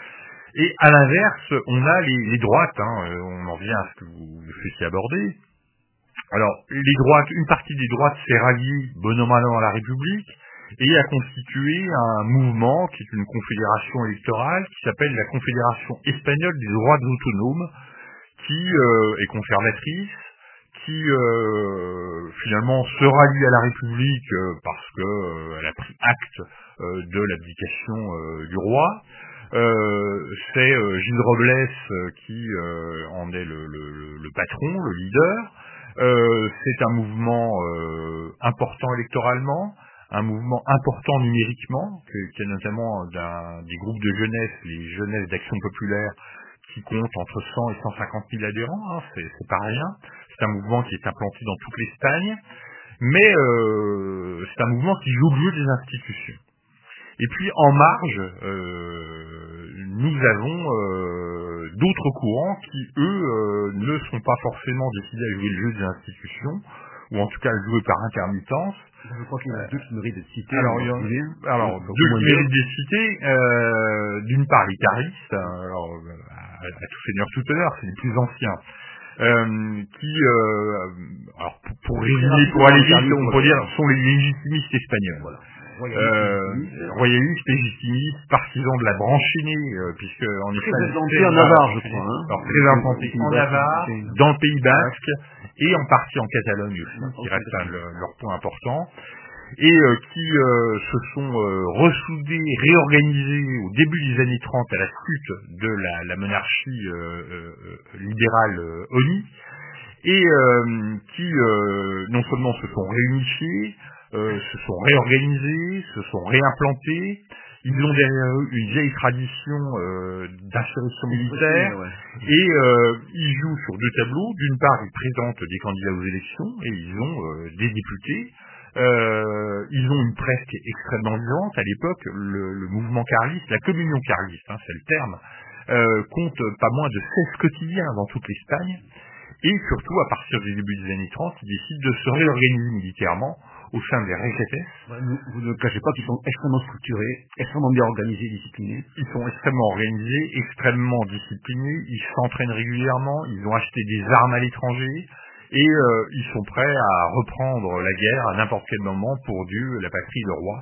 Et à l'inverse, on a les, les droites, hein, on en vient à ce que vous, vous souhaitiez aborder. Alors, les droites, une partie des droites s'est ralliée bonhomme à la République et a constitué un mouvement qui est une confédération électorale qui s'appelle la Confédération espagnole des droites autonomes, qui euh, est conservatrice, qui euh, finalement se rallie à la République euh, parce que euh, elle a pris acte euh, de l'abdication euh, du roi. Euh, c'est euh, Gilles Robles euh, qui euh, en est le, le, le patron, le leader. Euh, c'est un mouvement euh, important électoralement, un mouvement important numériquement, qui est notamment d'un, des groupes de jeunesse, les jeunesses d'Action Populaire, qui comptent entre cent et cent cinquante mille adhérents, hein, c'est, c'est pas rien. C'est un mouvement qui est implanté dans toute l'Espagne, mais euh, c'est un mouvement qui joue le jeu des institutions. Et puis en marge, euh, nous avons euh, d'autres courants qui, eux, euh, ne sont pas forcément décidés à jouer le jeu des institutions, ou en tout cas à le jouer par intermittence. Je crois qu'il y en a deux qui méritent d'être cités. Alors, il y en, alors deux qui méritent d'être cités. Euh, d'une part, les caristes, alors, à, à tout seigneur, tout honneur, c'est les plus anciens. Euh, qui, euh, alors pour, pour résumer, pour aller vite, on peut dire, sont les légitimistes espagnols. Voilà. Euh, royalistes, légitimistes, partisans de la branche aînée, euh, puisque en Espagne, très en Navarre, je crois. Hein. Alors très implantés en Navarre, dans le Pays Basque, et en partie en Catalogne aussi, qui reste un, le, leur point important, et euh, qui euh, se sont euh, ressoudés, réorganisés au début des années trente à la suite de la, la monarchie euh, euh, libérale euh, Oni, et euh, qui euh, non seulement se sont réunifiés, Euh, se sont réorganisés, se sont réimplantés. Ils ont derrière eux une vieille tradition euh, d'insurrection militaire, ouais. Et euh, ils jouent sur deux tableaux. D'une part, ils présentent des candidats aux élections et ils ont euh, des députés. Euh, ils ont une presse qui est extrêmement vivante. À l'époque, le, le mouvement carliste, la communion carliste, hein, c'est le terme, euh, compte pas moins de seize quotidiens dans toute l'Espagne. Et surtout, à partir du début des années trente, ils décident de se réorganiser militairement au sein des Regetes. Ouais, vous ne cachez pas qu'ils sont extrêmement structurés, extrêmement bien organisés, disciplinés. Ils sont extrêmement organisés, extrêmement disciplinés, ils s'entraînent régulièrement, ils ont acheté des armes à l'étranger, et euh, ils sont prêts à reprendre la guerre à n'importe quel moment pour Dieu, la patrie, le roi.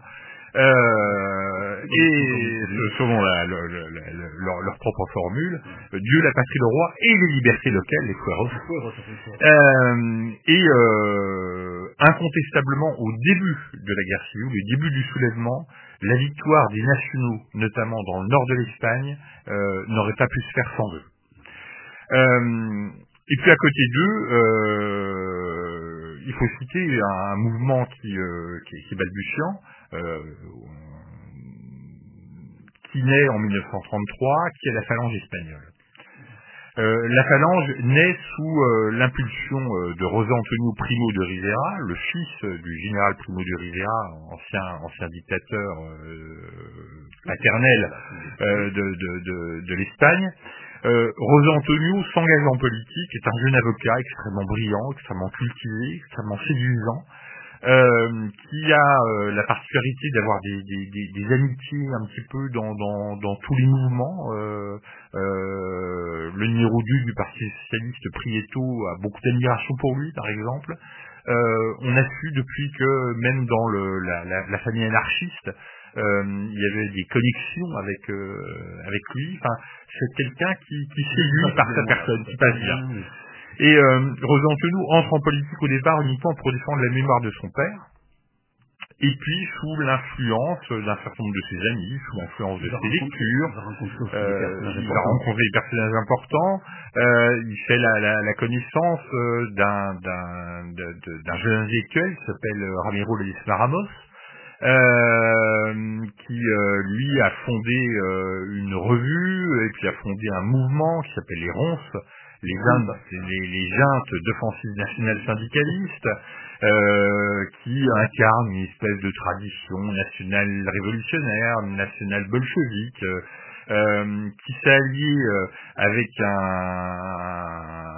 Euh, et selon la, la, la, la, leur, leur propre formule, Dieu, la patrie, le roi et les libertés locales, les fueros. Euh, et euh, incontestablement, au début de la guerre civile, au début du soulèvement, la victoire des nationaux, notamment dans le nord de l'Espagne, euh, n'aurait pas pu se faire sans eux. Euh, et puis à côté d'eux, euh, il faut citer un, un mouvement qui, euh, qui, qui est balbutiant, Euh, qui naît en mille neuf cent trente-trois, qui est la Phalange espagnole. Euh, la Phalange naît sous euh, l'impulsion euh, de José Antonio Primo de Rivera, le fils euh, du général Primo de Rivera, ancien, ancien dictateur euh, paternel euh, de, de, de, de l'Espagne. Euh, José Antonio s'engage en politique, est un jeune avocat extrêmement brillant, extrêmement cultivé, extrêmement séduisant, Euh, qui a euh, la particularité d'avoir des, des, des, des amitiés un petit peu dans, dans, dans tous les mouvements. Euh, euh, le numéro deux du Parti socialiste, Prieto, a beaucoup d'admiration pour lui, par exemple. Euh, on a su depuis que même dans le, la, la, la famille anarchiste, euh, il y avait des connexions avec euh, avec lui. Enfin, c'est quelqu'un qui, qui séduit par sa personne, qui passe bien. Et euh, José Antonio entre en politique au départ uniquement pour défendre la mémoire de son père. et puis sous l'influence d'un certain nombre de ses amis, sous l'influence de ses lectures, euh, il va rencontrer des personnages importants, euh, il fait la, la, la connaissance euh, d'un, d'un, de, d'un jeune intellectuel qui s'appelle Ramiro Ledesma Ramos, euh, qui euh, lui a fondé euh, une revue et puis a fondé un mouvement qui s'appelle les Ronces, les Juntes, les, les Juntes d'offensive nationale syndicaliste, euh, qui incarne une espèce de tradition nationale révolutionnaire, nationale bolchevique, euh, euh, qui s'est allié euh, avec un,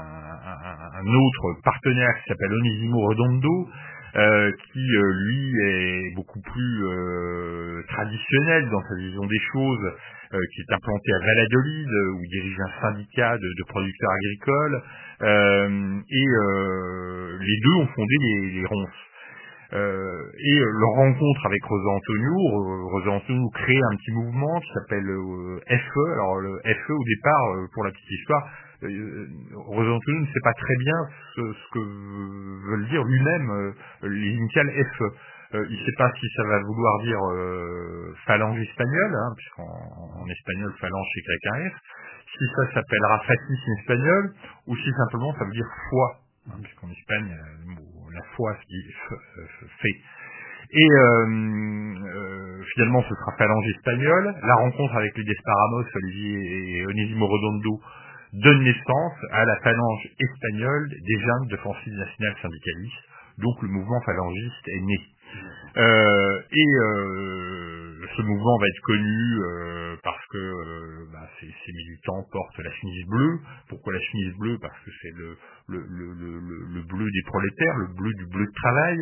un, un autre partenaire qui s'appelle Onésimo Redondo, euh, qui euh, lui est beaucoup plus euh, traditionnel dans sa vision des choses, euh, qui est implanté à Valladolid, euh, où il dirige un syndicat de, de producteurs agricoles, euh, et euh, les deux ont fondé les, les Ronces. Euh, et euh, leur rencontre avec Rosa Antonio, euh, Rosa Antonio crée un petit mouvement qui s'appelle euh, F E. Alors le F E au départ, euh, pour la petite histoire, euh, Rosa Antonio ne sait pas très bien ce, ce que veulent dire lui-même euh, les initiales F E. Euh, il ne sait pas si ça va vouloir dire euh, phalange espagnole, hein, puisqu'en en espagnol phalange c'est avec un F, si ça s'appellera fascisme espagnol, ou si simplement ça veut dire foi, hein, puisqu'en Espagne le mot la foi se dit fait. Et euh, euh, finalement ce sera phalange espagnole. La rencontre avec les Desparamos, Olivier et Onésimo Redondo donne naissance à la phalange espagnole des Juntes d'offensive nationale syndicaliste. Donc le mouvement phalangiste est né. Euh, et euh, ce mouvement va être connu euh, parce que euh, bah, ces, ces militants portent la chemise bleue. Pourquoi la chemise bleue? Parce que c'est le, le, le, le, le bleu des prolétaires, le bleu du bleu de travail.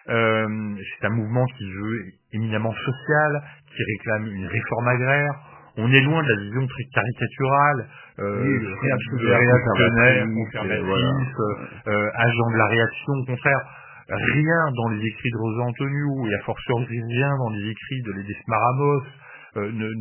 Euh, c'est un mouvement qui veut éminemment social, qui réclame une réforme agraire. On est loin de la vision très caricaturale, euh, oui, réactionnaire, conservatrice, voilà. euh, agent de la réaction, au contraire. Rien dans les écrits de Rosa Antonio, et a fortiori rien dans les écrits de Ledesma Ramos euh, ne, ne,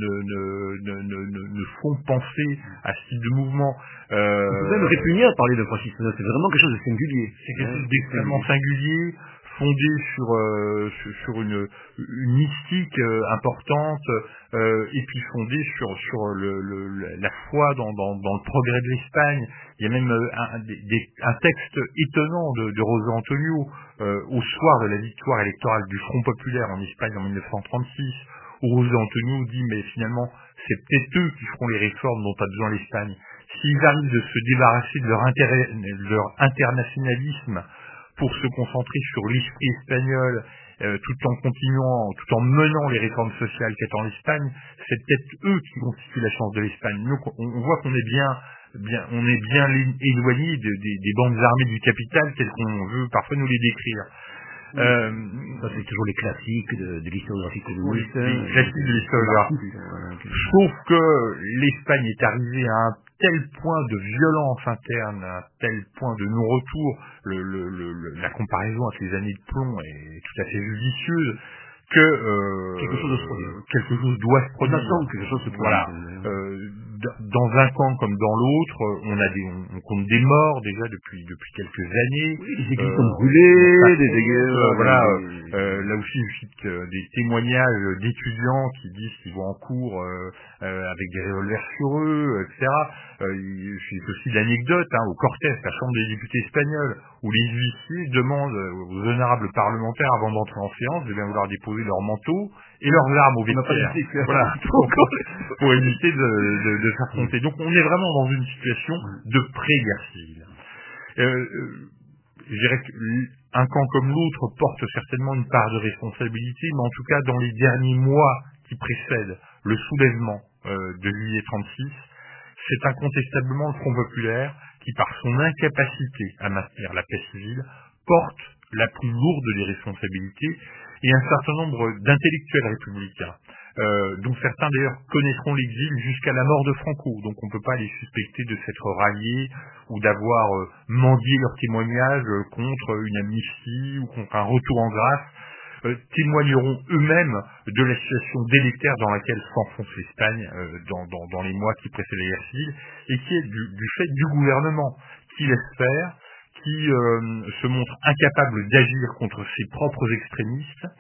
ne, ne, ne, ne font penser à ce type de mouvement. Euh, On peut même répugner à parler de fascisme, c'est vraiment quelque chose de singulier. C'est quelque chose d'extrêmement singulier, fondé sur, euh, sur, sur une, une mystique euh, importante, euh, et puis fondé sur, sur le, le, la foi dans, dans, dans le progrès de l'Espagne. Il y a même un, des, un texte étonnant de, de Rosa Antonio euh, au soir de la victoire électorale du Front populaire en Espagne en mille neuf cent trente-six, où Rosa Antonio dit mais finalement c'est peut-être eux qui feront les réformes dont a besoin l'Espagne. S'ils arrivent de se débarrasser de leur, intérêt, de leur internationalisme pour se concentrer sur l'esprit espagnol, euh, tout en continuant, tout en menant les réformes sociales qu'attend l'Espagne, c'est peut-être eux qui constituent la chance de l'Espagne. Donc on, on voit qu'on est bien, bien, on est bien éloigné de, des, des bandes armées du capital telles qu'on veut parfois nous les décrire. Oui, euh, ça c'est toujours les classiques de, de l'historiographie communiste. Les classiques de l'historiographie. Sauf que l'Espagne est arrivée à un tel point de violence interne, à un tel point de non-retour, le, le, le, la comparaison avec les années de plomb est tout à fait judicieuse, que euh, quelque chose doit se produire. Quelque chose doit se produire. On attend que quelque chose se produise. Voilà. Euh, dans un camp comme dans l'autre, on a des, on, on compte des morts déjà depuis depuis quelques années. Oui, des églises euh, sont brûlées, des églises. Euh, voilà. Des... Euh, là aussi, je cite euh, des témoignages d'étudiants qui disent qu'ils vont en cours euh, euh, avec des revolvers sur eux, et cetera. Euh, il y aussi l'anecdote hein, au Cortés, la Chambre des députés espagnols, où les huissiers demandent aux honorables parlementaires avant d'entrer en séance de bien vouloir déposer leur manteau et leurs armes au vestiaire. Voilà, pour, pour éviter de, de, de s'affronter. Donc on est vraiment dans une situation de pré-guerre civile. Euh, euh, je dirais qu'un camp comme l'autre porte certainement une part de responsabilité, mais en tout cas dans les derniers mois qui précèdent le soulèvement euh, de juillet trente-six, c'est incontestablement le Front populaire qui, par son incapacité à maintenir la paix civile, porte la plus lourde des responsabilités, et un certain nombre d'intellectuels républicains, euh, dont certains d'ailleurs connaîtront l'exil jusqu'à la mort de Franco, donc on ne peut pas les suspecter de s'être ralliés ou d'avoir euh, mendié leur témoignage euh, contre une amnistie ou contre un retour en grâce, euh, témoigneront eux-mêmes de la situation délétère dans laquelle s'enfonce l'Espagne euh, dans, dans, dans les mois qui précèdent la guerre civile, et qui est du, du fait du gouvernement qui laisse faire, qui euh, se montre incapable d'agir contre ses propres extrémistes,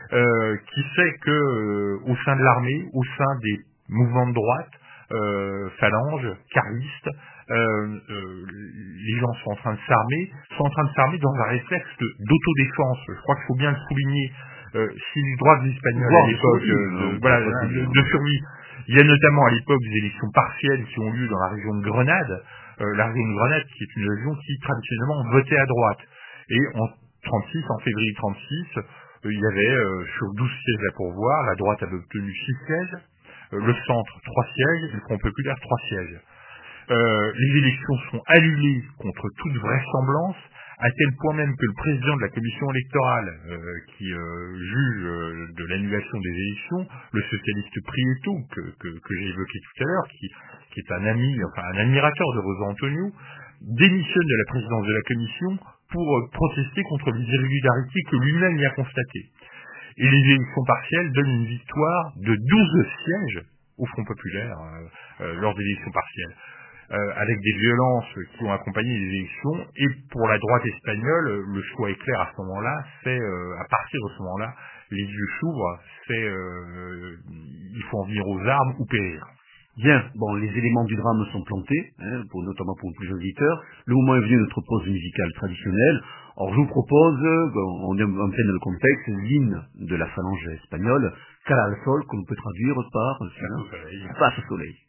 euh, qui fait que euh, au sein de l'armée, au sein des mouvements de droite, euh, phalanges, carlistes, euh, euh, les gens sont en train de s'armer, sont en train de s'armer dans un réflexe de, d'autodéfense. Je crois qu'il faut bien le souligner. Euh, si les droits des Espagnols à l'époque de, de, de, voilà, de, de survie, il y a notamment à l'époque des élections partielles qui ont lieu dans la région de Grenade, euh, la région de Grenade qui est une région qui traditionnellement votait à droite. Et en trente-six, en février trente-six, euh, il y avait euh, sur douze sièges à pourvoir, la droite avait obtenu six sièges, euh, le centre trois sièges, et le Front populaire trois sièges. Euh, les élections sont annulées contre toute vraisemblance, à tel point même que le président de la commission électorale, euh, qui euh, juge euh, de l'annulation des élections, le socialiste Prieto, que, que, que j'ai évoqué tout à l'heure, qui, qui est un ami, enfin un admirateur de Rosa Antonio, démissionne de la présidence de la commission pour euh, protester contre les irrégularités que lui-même y a constatées. Et les élections partielles donnent une victoire de douze sièges au Front populaire euh, euh, lors des élections partielles. Euh, avec des violences qui ont accompagné les élections, et pour la droite espagnole, le choix est clair à ce moment-là, c'est, euh, à partir de ce moment-là, les yeux s'ouvrent, c'est, euh, il faut en venir aux armes ou périr. Bien, bon, les éléments du drame sont plantés, hein, pour, notamment pour les plus jeunes auditeurs. Le moment est venu de notre pause musicale traditionnelle. Alors je vous propose, bon, on est en plein dans le contexte, l'hymne de la phalange espagnole, Cara al Sol, qu'on peut traduire par Face au soleil. Face au soleil.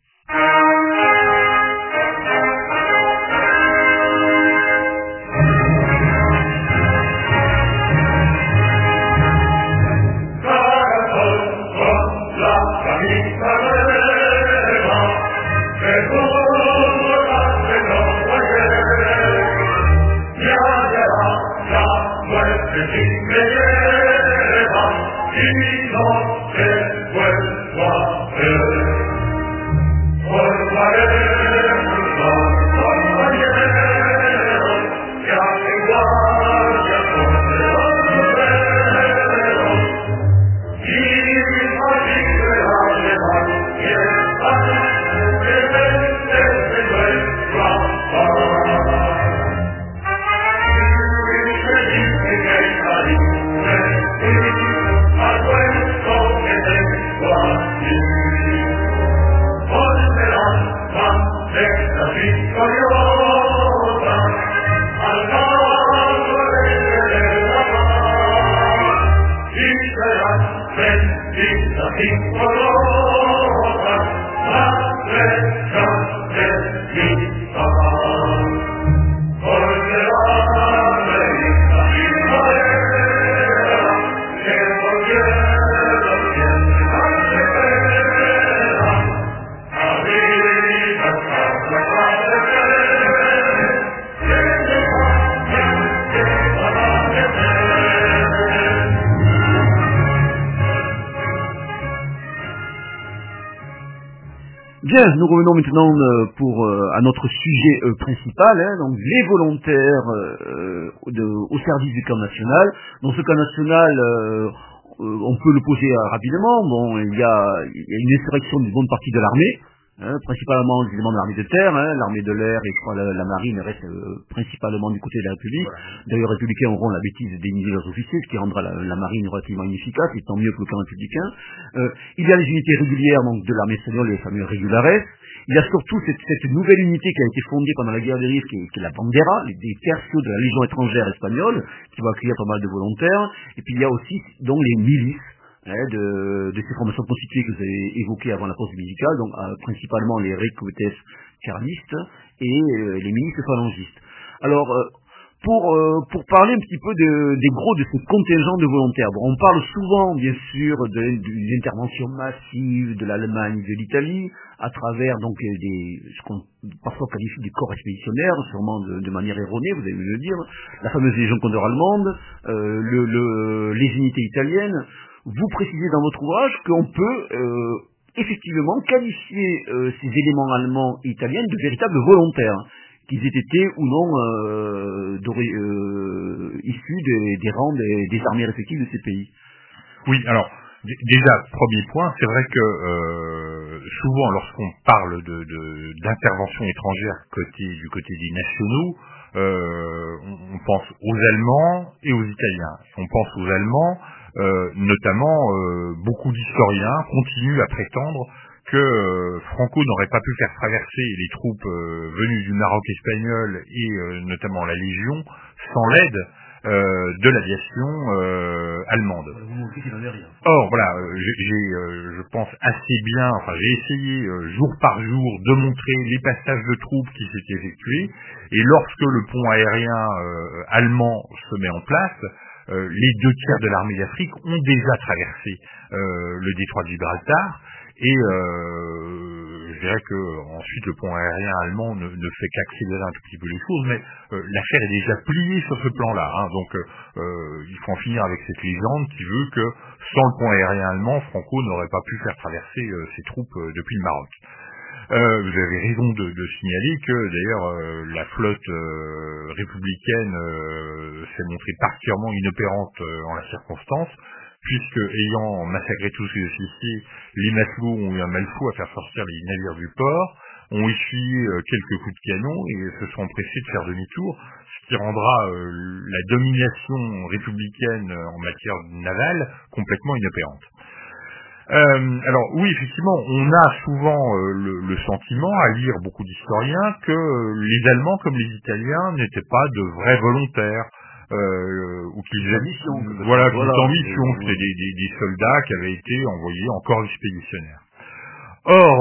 Bien, nous revenons maintenant euh, pour euh, à notre sujet euh, principal, hein, donc les volontaires euh, de, au service du camp national. Dans ce camp national, euh, euh, on peut le poser euh, rapidement. Bon, il y a, il y a une insurrection d'une bonne partie de l'armée, hein, principalement les éléments de l'armée de terre, hein, l'armée de l'air et je crois la, la marine reste euh, principalement du côté de la République. Voilà. D'ailleurs, les républicains auront la bêtise d'éliminer leurs officiers, ce qui rendra la, la marine relativement inefficace, et tant mieux que le camp républicain. Euh, il y a les unités régulières donc, de l'armée espagnole, les fameux regulares. Il y a surtout cette, cette nouvelle unité qui a été fondée pendant la guerre des Rifles, qui est, qui est la Bandera, les, des tertios de la Légion étrangère espagnole, qui va accueillir pas mal de volontaires. Et puis il y a aussi donc les milices, hein, de, de ces formations constituées que vous avez évoquées avant la pause musicale, donc euh, principalement les recrutés carlistes et euh, les milices phalangistes. Alors, euh, pour, euh, pour parler un petit peu de, des gros de ce contingent de volontaires, bon, on parle souvent, bien sûr, d'une intervention massive de l'Allemagne et de l'Italie, à travers donc des, ce qu'on parfois qualifie des corps expéditionnaires, sûrement de, de manière erronée, vous allez me le dire, la fameuse Légion Condor allemande, euh, le, le, les unités italiennes. Vous précisez dans votre ouvrage qu'on peut euh, effectivement qualifier euh, ces éléments allemands et italiens de véritables volontaires, qu'ils aient été ou non euh, euh, issus des, des rangs des, des armées respectives de ces pays. Oui, alors d- déjà, premier point, c'est vrai que euh, souvent lorsqu'on parle de, de, d'intervention étrangère côté, du côté des nationaux, euh, on, on pense aux Allemands et aux Italiens. On pense aux Allemands Euh, notamment, euh, beaucoup d'historiens continuent à prétendre que euh, Franco n'aurait pas pu faire traverser les troupes euh, venues du Maroc espagnol et euh, notamment la Légion sans l'aide euh, de l'aviation euh, allemande. Vous montrez qu'il n'en est rien. Or, voilà, euh, j'ai, j'ai, euh, je pense assez bien, enfin j'ai essayé euh, jour par jour de montrer les passages de troupes qui s'étaient effectués, et lorsque le pont aérien euh, allemand se met en place, euh, les deux tiers de l'armée d'Afrique ont déjà traversé euh, le détroit de Gibraltar, et euh, je dirais que ensuite le pont aérien allemand ne, ne fait qu'accélérer un tout petit peu les choses, mais euh, l'affaire est déjà pliée sur ce plan-là, hein, donc euh, il faut en finir avec cette légende qui veut que sans le pont aérien allemand, Franco n'aurait pas pu faire traverser euh, ses troupes euh, depuis le Maroc. Euh, vous avez raison de, de signaler que d'ailleurs euh, la flotte euh, républicaine euh, s'est montrée particulièrement inopérante euh, en la circonstance, puisque ayant massacré tous ses officiers, les matelots ont eu un mal fou à faire sortir les navires du port, ont essuyé euh, quelques coups de canon et se sont empressés de faire demi-tour, ce qui rendra euh, la domination républicaine euh, en matière navale complètement inopérante. Euh, alors oui, effectivement, on a souvent euh, le, le sentiment, à lire beaucoup d'historiens, que euh, les Allemands comme les Italiens n'étaient pas de vrais volontaires, euh, ou qu'ils en mission, euh, voilà, qu'ils voilà, étaient en mission, euh, c'était des, des, des soldats qui avaient été envoyés en corps expéditionnaire. Or,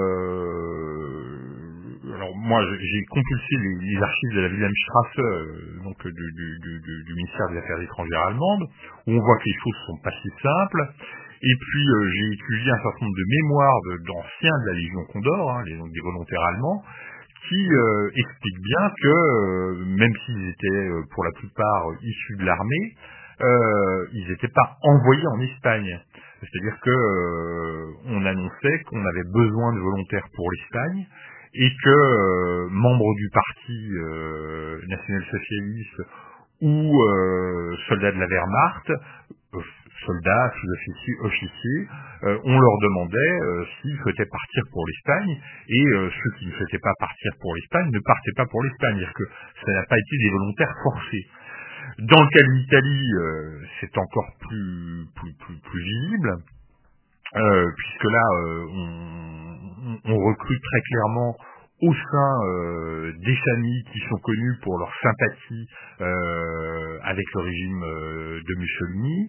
euh, alors moi j'ai compulsé les, les archives de la Wilhelmstrasse, euh, donc du, du, du, du ministère des Affaires étrangères allemande, où on voit que les choses sont pas si simples. Et puis euh, j'ai étudié un certain nombre de mémoires de, d'anciens de la Légion Condor, hein, les, donc des volontaires allemands, qui euh, expliquent bien que euh, même s'ils étaient euh, pour la plupart euh, issus de l'armée, euh, ils n'étaient pas envoyés en Espagne. C'est-à-dire que euh, on annonçait qu'on avait besoin de volontaires pour l'Espagne et que euh, membres du parti euh, national-socialiste ou euh, soldats de la Wehrmacht, euh, soldats, sous-officiers, officiers, euh, on leur demandait euh, s'ils souhaitaient partir pour l'Espagne, et euh, ceux qui ne souhaitaient pas partir pour l'Espagne ne partaient pas pour l'Espagne, c'est-à-dire que ça n'a pas été des volontaires forcés. Dans le cas de l'Italie, euh, c'est encore plus, plus, plus, plus visible, euh, puisque là, euh, on, on recrute très clairement au sein euh, des familles qui sont connues pour leur sympathie euh, avec le régime euh, de Mussolini.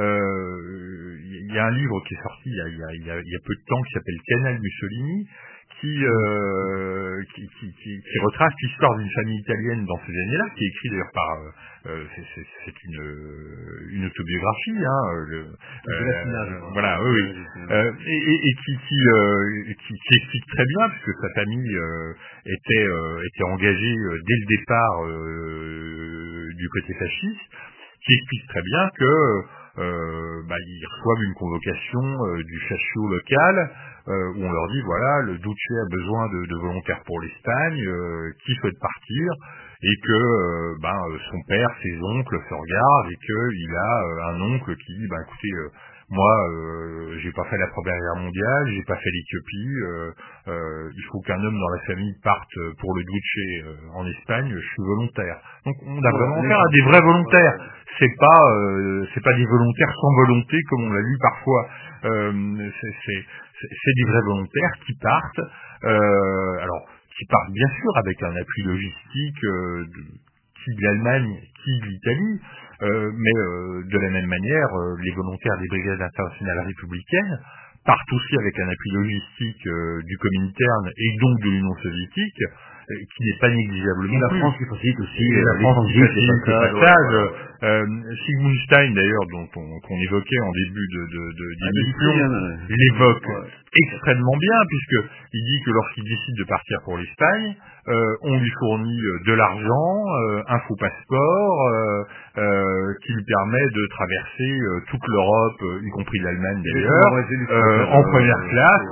Euh, Il y a un livre qui est sorti il y a, il y a, il y a, il y a peu de temps qui s'appelle Canal Mussolini, qui, euh, qui, qui, qui, qui retrace l'histoire d'une famille italienne dans ces années-là, qui est écrit d'ailleurs par... Euh, c'est, c'est, c'est une, une autobiographie, hein, le, euh, voilà, oui, oui. Euh, et, et, et qui, qui, euh, qui, qui explique très bien, puisque sa famille euh, était, euh, était engagée euh, dès le départ euh, du côté fasciste, qui explique très bien que euh, bah, ils reçoivent une convocation euh, du chasseau local euh, où on leur dit voilà, le Duce a besoin de, de volontaires pour l'Espagne, euh, qui souhaitent partir, et que euh, ben, son père, ses oncles se regardent, et qu'il a euh, un oncle qui dit ben, écoutez, euh, moi euh, j'ai pas fait la Première Guerre mondiale, j'ai pas fait l'Éthiopie, euh, euh, il faut qu'un homme dans la famille parte pour le Duce euh, en Espagne, je suis volontaire. Donc on a vraiment affaire à des vrais volontaires. C'est pas euh, c'est pas des volontaires sans volonté comme on l'a lu parfois. Euh, c'est, c'est, c'est, c'est des vrais volontaires qui partent. Euh, alors qui partent bien sûr avec un appui logistique euh, de, qui de l'Allemagne, qui de l'Italie, euh, mais euh, de la même manière, euh, les volontaires des brigades internationales républicaines partent aussi avec un appui logistique euh, du Comintern et donc de l'Union soviétique, euh, qui n'est pas négligeable non la plus. France qui facilite aussi et euh, la les France qui transits, facilite les le passages. passage. Ouais, ouais. Euh, Sigmund Stein, d'ailleurs, dont on, qu'on évoquait en début de, de, de, Ah, d'émission, hein, l'évoque ouais. extrêmement bien, puisque il dit que lorsqu'il décide de partir pour l'Espagne, euh, on lui fournit euh, de l'argent, euh, un faux passeport, euh, euh, qui lui permet de traverser euh, toute l'Europe, euh, y compris l'Allemagne d'ailleurs, euh, en première classe,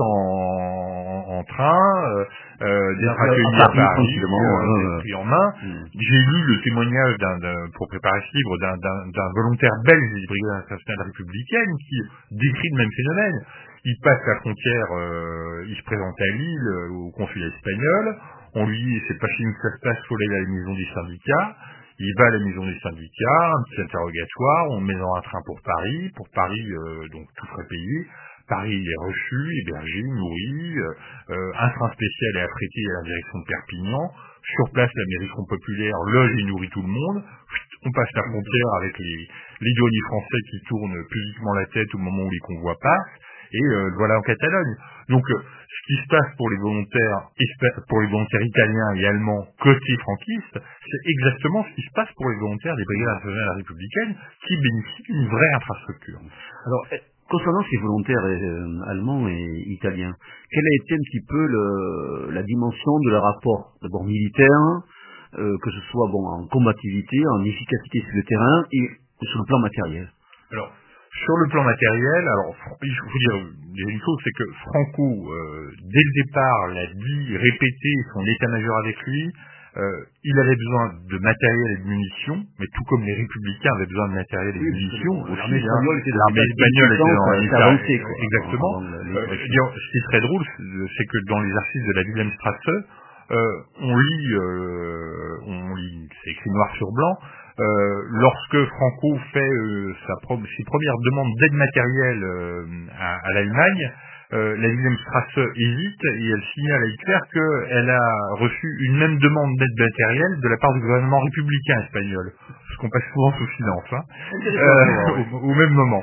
en, en train, euh, euh, d'être accueilli à Paris, euh, d'être pris en main. J'ai lu le témoignage d'un, d'un, pour préparer ce livre d'un, d'un, d'un volontaire belge des brigades internationales républicaines qui décrit le même phénomène. Il passe la frontière, euh, il se présente à Lille, euh, au consulat espagnol, on lui dit c'est pas chez nous que ça se passe, faut aller à la maison du syndicat. Il va à la maison des syndicats, un petit interrogatoire, on le met dans un train pour Paris. Pour Paris, euh, donc tout frais payé. Paris il est reçu, hébergé, nourri. Euh, un train spécial est affrété à la direction de Perpignan. Sur place, la mairie Front Populaire loge et nourrit tout le monde. On passe la frontière avec les, les douaniers français qui tournent pudiquement la tête au moment où les convois passent. Et euh, voilà en Catalogne. Donc, euh, ce qui se passe pour les volontaires, pour les volontaires italiens et allemands côté franquiste, c'est exactement ce qui se passe pour les volontaires des brigades nationales républicaines qui bénéficient d'une vraie infrastructure. Alors, concernant ces volontaires euh, allemands et italiens, quelle a été un petit peu le, la dimension de leur rapport, d'abord militaire, euh, que ce soit bon en combativité, en efficacité sur le terrain et sur le plan matériel? Alors, sur le plan matériel, alors il faut dire déjà une chose, c'est que Franco, euh, dès le départ, l'a dit, répété, son état-major avec lui, euh, il avait besoin de matériel et de munitions, mais tout comme les républicains avaient besoin de matériel et de oui, munitions, l'armée espagnole était l'armée espagnole était dans un état avancé, quoi, exactement. avant, avant euh, ce qui est très drôle, c'est que dans les archives de la Wilhelmstrasse, euh, on lit, euh, on lit, c'est écrit noir sur blanc. Euh, lorsque Franco fait euh, sa pro- ses premières demandes d'aide matérielle euh, à, à l'Allemagne, euh, la Wilhelmstrasse hésite et elle signale à Hitler qu'elle a reçu une même demande d'aide matérielle de la part du gouvernement républicain espagnol, ce qu'on passe souvent sous silence, hein, euh, au, au même moment.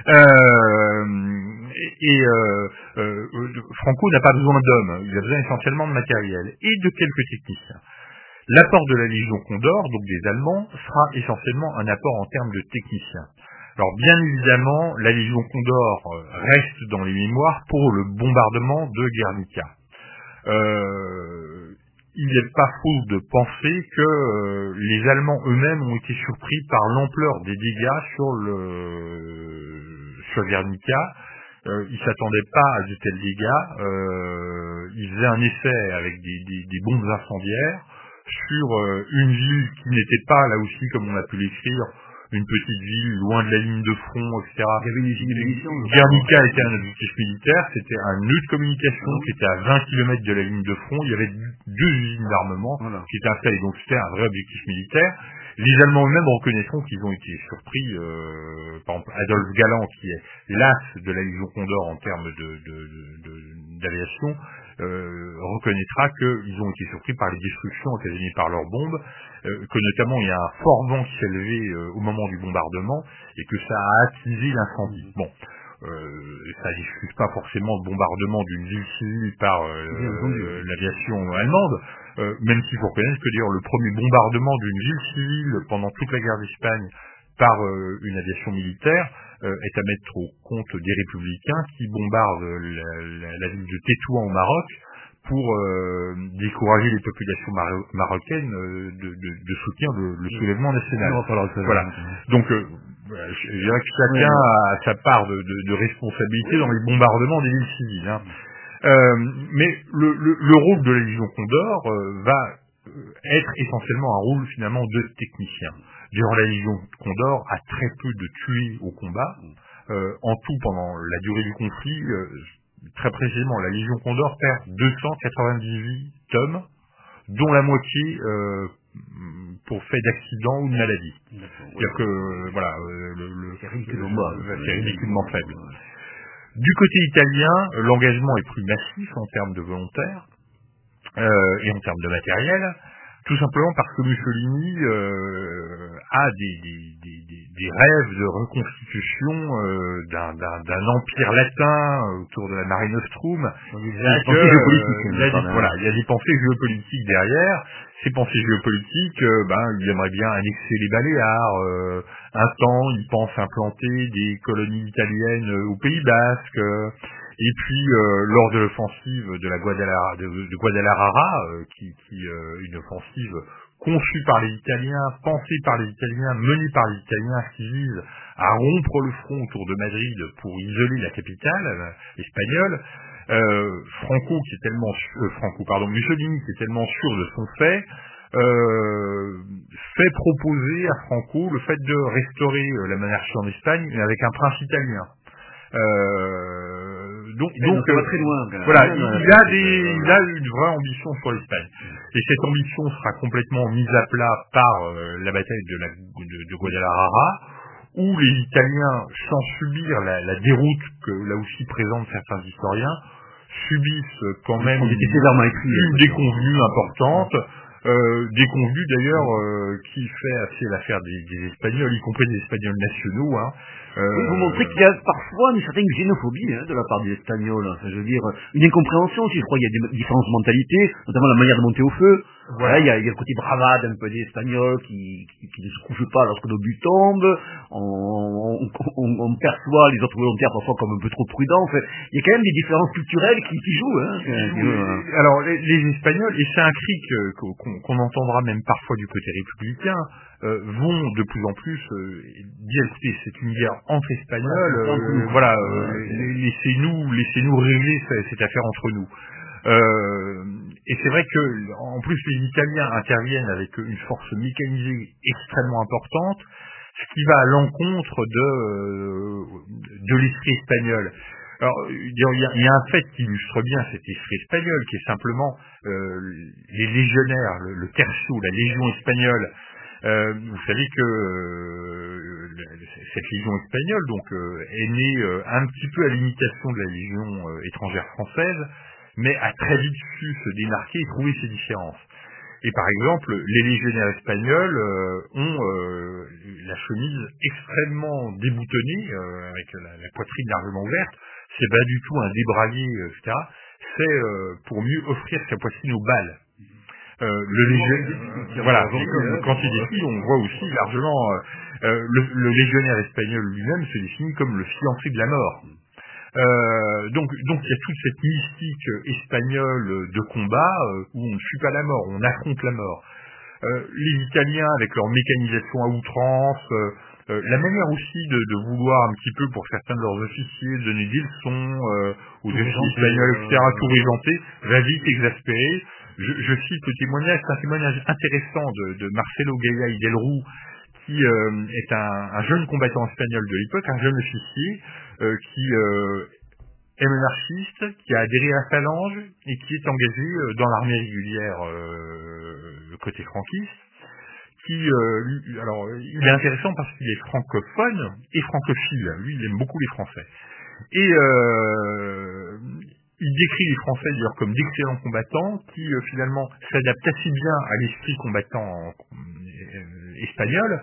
Euh, et euh, euh, Franco n'a pas besoin d'hommes, il a besoin essentiellement de matériel et de quelques techniciens. L'apport de la Légion Condor, donc des Allemands, sera essentiellement un apport en termes de techniciens. Alors bien évidemment, la Légion Condor reste dans les mémoires pour le bombardement de Guernica. Euh, il n'est pas faux de penser que euh, les Allemands eux-mêmes ont été surpris par l'ampleur des dégâts sur le sur Guernica. Euh, ils s'attendaient pas à de tels dégâts. Euh, ils faisaient un essai avec des, des, des bombes incendiaires sur euh, une ville qui n'était pas, là aussi, comme on a pu l'écrire, une petite ville loin de la ligne de front, et cetera. Guernica était un objectif militaire, c'était un nœud de communication qui était à vingt kilomètres de la ligne de front, il y avait deux usines d'armement voilà. qui étaient installées, donc c'était un vrai objectif militaire. Les Allemands eux-mêmes reconnaîtront qu'ils ont été surpris, euh, par exemple Adolphe Galland, qui est l'as de la Légion Condor en termes de, de, de, de, d'aviation, euh, reconnaîtra qu'ils ont été surpris par les destructions occasionnées par leurs bombes, euh, que notamment il y a un fort vent qui s'est levé euh, au moment du bombardement et que ça a attisé l'incendie. Bon, euh, ça n'excuse pas forcément le bombardement d'une ville civile par euh, euh, l'aviation allemande, euh, même s'il faut reconnaître que d'ailleurs le premier bombardement d'une ville civile pendant toute la guerre d'Espagne par euh, une aviation militaire euh, est à mettre au compte des républicains qui bombardent la, la, la ville de Tétouan au Maroc pour euh, décourager les populations maro- marocaines euh, de, de, de soutenir le, le soulèvement national. Voilà. Donc, euh, je dirais que chacun oui, a sa part de, de, de responsabilité dans les bombardements des villes civiles. Hein. Euh, mais le, le, le rôle de la Légion Condor euh, va être essentiellement un rôle finalement de technicien. D'ailleurs, la Légion Condor a très peu de tués au combat. Euh, en tout, pendant la durée du conflit, euh, très précisément, la Légion Condor perd deux cent quatre-vingt-dix-huit hommes, dont la moitié euh, pour fait d'accident ou de maladie. C'est-à-dire que euh, voilà, euh, le, le, c'est ridiculement, c'est ridiculement faible. Du côté italien, l'engagement est plus massif en termes de volontaires euh, et en termes de matériel. Tout simplement parce que Mussolini euh, a des, des, des, des, des rêves de reconstitution euh, d'un, d'un, d'un empire latin autour de la Mare Nostrum. Il y a des pensées géopolitiques. Il y a des, voilà, il y a des pensées géopolitiques derrière. Ces pensées géopolitiques, euh, ben, il aimerait bien annexer les Baléares. Euh, un temps, il pense implanter des colonies italiennes au Pays Basque. Euh, Et puis euh, lors de l'offensive de la Guadalajara, de, de Guadalajara, euh, qui, qui euh, une offensive conçue par les Italiens, pensée par les Italiens, menée par les Italiens, qui vise à rompre le front autour de Madrid pour isoler la capitale euh, espagnole. Euh, Franco, qui est tellement euh, Franco, pardon, Mussolini, qui est tellement sûr de son fait, euh, fait proposer à Franco le fait de restaurer euh, la monarchie en Espagne, mais avec un prince italien. Euh, donc, Et donc ça va euh, très loin. voilà, Hein, il, euh, il a des, euh, il a une vraie ambition sur l'Espagne. Et cette ambition sera complètement mise à plat par euh, la bataille de, la, de, de Guadalajara, où les Italiens, sans subir la, la déroute que là aussi présentent certains historiens, subissent quand même on était sévèrement écrit, une déconvenue importante, euh, déconvenue d'ailleurs euh, qui fait assez l'affaire des, des Espagnols, y compris des Espagnols nationaux. Hein. Euh, oui, vous montrez qu'il y a parfois une certaine xénophobie hein, de la part des Espagnols. Enfin, je veux dire, une incompréhension aussi. Je crois qu'il y a des différences de mentalité, notamment la manière de monter au feu. Voilà. Là, il, y a, il y a le côté bravade un peu des Espagnols qui, qui, qui ne se couchent pas lorsque nos buts tombent. On, on, on, on perçoit les autres volontaires parfois comme un peu trop prudents. Enfin, il y a quand même des différences culturelles qui, qui jouent. Hein, qui, qui, euh... Alors, les, les Espagnols, et c'est un cri que, qu'on, qu'on entendra même parfois du côté républicain, euh, vont de plus en plus euh, dire, écoutez, c'est une guerre entre Espagnols, euh, voilà, euh, laissez-nous, laissez-nous régler cette affaire entre nous. Euh, et c'est vrai que, en plus, les Italiens interviennent avec une force mécanisée extrêmement importante, ce qui va à l'encontre de, de l'esprit espagnol. Alors, il y, a, il y a un fait qui illustre bien cet esprit espagnol, qui est simplement euh, les légionnaires, le, le tercio, la légion espagnole. Euh, vous savez que euh, cette légion espagnole donc euh, est née euh, un petit peu à l'imitation de la légion euh, étrangère française, mais a très vite su se démarquer et trouver ses différences. Et par exemple, les légionnaires espagnols euh, ont euh, la chemise extrêmement déboutonnée, euh, avec la, la poitrine largement ouverte. C'est pas du tout un débraillé, et cetera. C'est euh, pour mieux offrir sa poitrine aux balles. Euh, le légionnaire, voilà, comme, quand il défile, on voit aussi largement euh, le, le légionnaire espagnol lui-même se définit comme le fiancé de la mort. Euh, donc, donc il y a toute cette mystique espagnole de combat euh, où on ne fuit pas la mort, on affronte la mort. Euh, les Italiens avec leur mécanisation à outrance, euh, euh, la manière aussi de, de vouloir un petit peu pour certains de leurs officiers donner des leçons euh, aux officiers espagnols, et cetera, tout régenter, va vite exaspérer. Je, je cite le témoignage, c'est un témoignage intéressant de, de Marcelo Gaya y del Rú, qui euh, est un, un jeune combattant espagnol de l'époque, un jeune officier, euh, qui euh, est monarchiste, qui a adhéré à Phalange et qui est engagé euh, dans l'armée régulière euh, côté franquiste. Qui, euh, lui, alors, il est intéressant parce qu'il est francophone et francophile. Lui, il aime beaucoup les Français. Et euh, il décrit les Français d'ailleurs comme d'excellents combattants qui euh, finalement s'adaptent assez bien à l'esprit combattant euh, espagnol.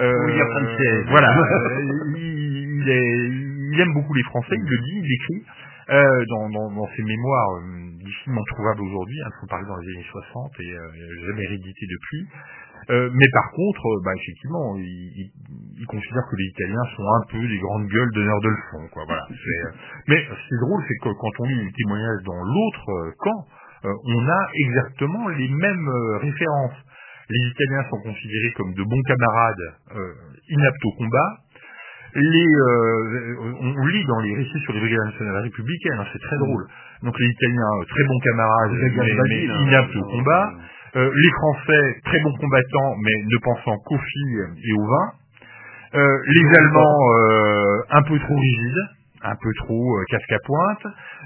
Euh, voilà, il, il, est, il aime beaucoup les Français, il le dit, il l'écrit euh, dans, dans, dans ses mémoires euh, difficilement trouvables aujourd'hui, hein, sont parus dans les années soixante et euh, jamais réédités depuis. Euh, mais par contre, euh, bah, effectivement, il, il, il considère que les Italiens sont un peu des grandes gueules donneurs de leçons, quoi. Voilà. C'est, euh, mais ce qui est drôle, c'est que quand on lit les témoignages dans l'autre euh, camp, euh, on a exactement les mêmes euh, références. Les Italiens sont considérés comme de bons camarades, euh, inaptes au combat. Les, euh, on lit dans les récits sur les brigades nationales républicaines, hein, c'est très drôle. Donc les Italiens, euh, très bons camarades, mais, mais inaptes au combat. Euh, les Français, très bons combattants, mais ne pensant qu'aux filles et au vin. Euh, les Allemands, euh, un peu trop rigides, un peu trop euh, casque à pointe,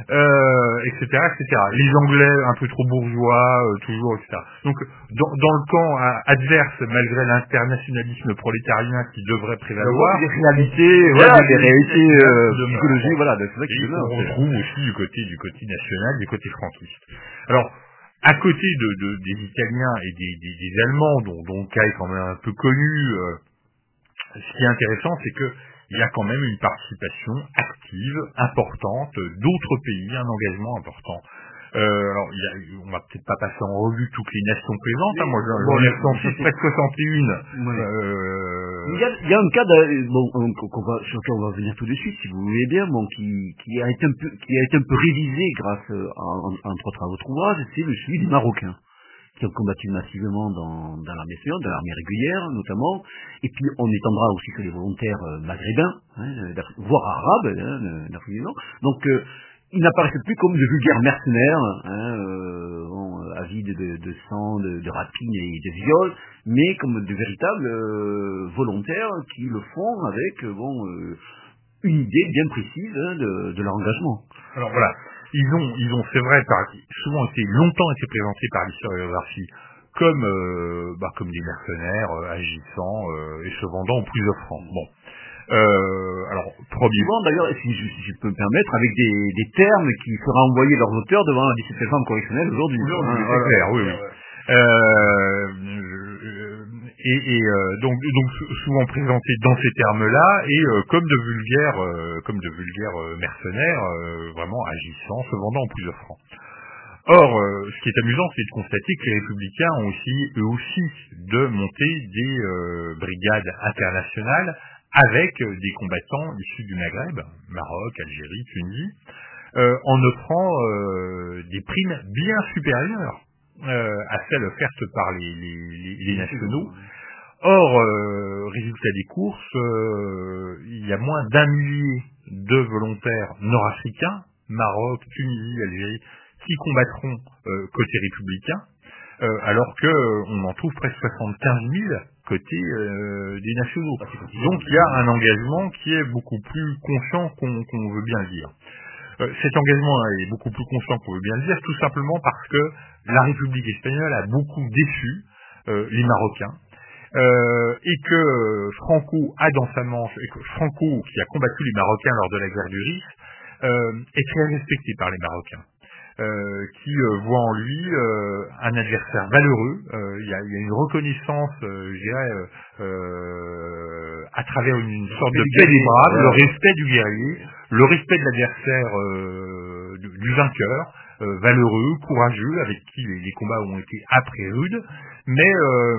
euh, et cetera, et cetera. Les Anglais, un peu trop bourgeois, euh, toujours, et cetera. Donc, dans, dans le camp euh, adverse, malgré l'internationalisme prolétarien qui devrait prévaloir, des réalités, voilà, des réalités euh, psychologiques, voilà, c'est vrai et qu'on retrouve aussi du côté du côté national, du côté franquiste. Alors, à côté de, de, des Italiens et des, des, des Allemands, dont, dont le cas est quand même un peu connu, euh, ce qui est intéressant, c'est que il y a quand même une participation active, importante, d'autres pays, un engagement important. Euh, alors, il y a, on va peut-être pas passer en revue toutes les nations présentes. Hein, moi, j'en ai recensé près de soixante et une. Ouais. Euh... Il, y a, il y a un cas de, bon, qu'on va, sur lequel on va venir tout de suite, si vous voulez bien, bon, qui, qui a été un peu, qui a été un peu révisé grâce à, entre autres à votre ouvrage, c'est le celui des Marocains, qui ont combattu massivement dans, dans l'armée espagnole, dans l'armée régulière notamment, et puis on étendra aussi que les volontaires euh, maghrébins, hein, voire arabes, hein, d'Afrique du Nord. Donc euh, ils n'apparaissent plus comme de vulgaires mercenaires, hein, euh, bon, avides de, de sang, de, de rapines et de viols, mais comme de véritables euh, volontaires qui le font avec euh, bon euh, une idée bien précise hein, de, de leur engagement. Alors voilà, ils ont, ils ont, c'est vrai, par, souvent été longtemps été présentés par l'historiographie comme, euh, bah, comme des mercenaires euh, agissant euh, et se vendant au plus offrant. Bon, euh, alors premier. Souvent d'ailleurs, si je, si je peux me permettre, avec des, des termes qui fera envoyer leurs auteurs devant la dix-septième chambre correctionnelle aujourd'hui. Aujourd'hui, Hein, c'est voilà. clair, oui, oui. Ouais, ouais. Euh, et et euh, donc, donc souvent présenté dans ces termes-là et euh, comme de vulgaires, euh, comme de vulgaires euh, mercenaires, euh, vraiment agissant, se vendant au plus offrant. Or, euh, ce qui est amusant, c'est de constater que les républicains ont aussi, eux aussi, de monter des euh, brigades internationales avec euh, des combattants issus du Maghreb, Maroc, Algérie, Tunisie, euh, en offrant euh, des primes bien supérieures euh, à celles offertes par les, les, les, les nationaux. Or, euh, résultat des courses, euh, il y a moins d'un millier de volontaires nord-africains, Maroc, Tunisie, Algérie, qui combattront euh, côté républicain, euh, alors que euh, on en trouve presque soixante-quinze mille côté euh, des nationaux. Donc il y a un engagement qui est beaucoup plus conscient qu'on qu'on veut bien le dire. Euh, cet engagement est beaucoup plus conscient qu'on veut bien le dire, tout simplement parce que la République espagnole a beaucoup déçu euh, les Marocains. Euh, et que euh, Franco a dans sa manche, et que Franco, qui a combattu les Marocains lors de la guerre du Rif, euh, est très respecté par les Marocains, euh, qui euh, voient en lui euh, un adversaire valeureux. Euh, Il y, a, y a une reconnaissance, euh, je dirais, euh, euh, à travers une, une sorte de paix des braves, le respect du guerrier, le respect de l'adversaire euh, du, du vainqueur, euh, valeureux, courageux, avec qui les, les combats ont été âpres et rudes, mais euh,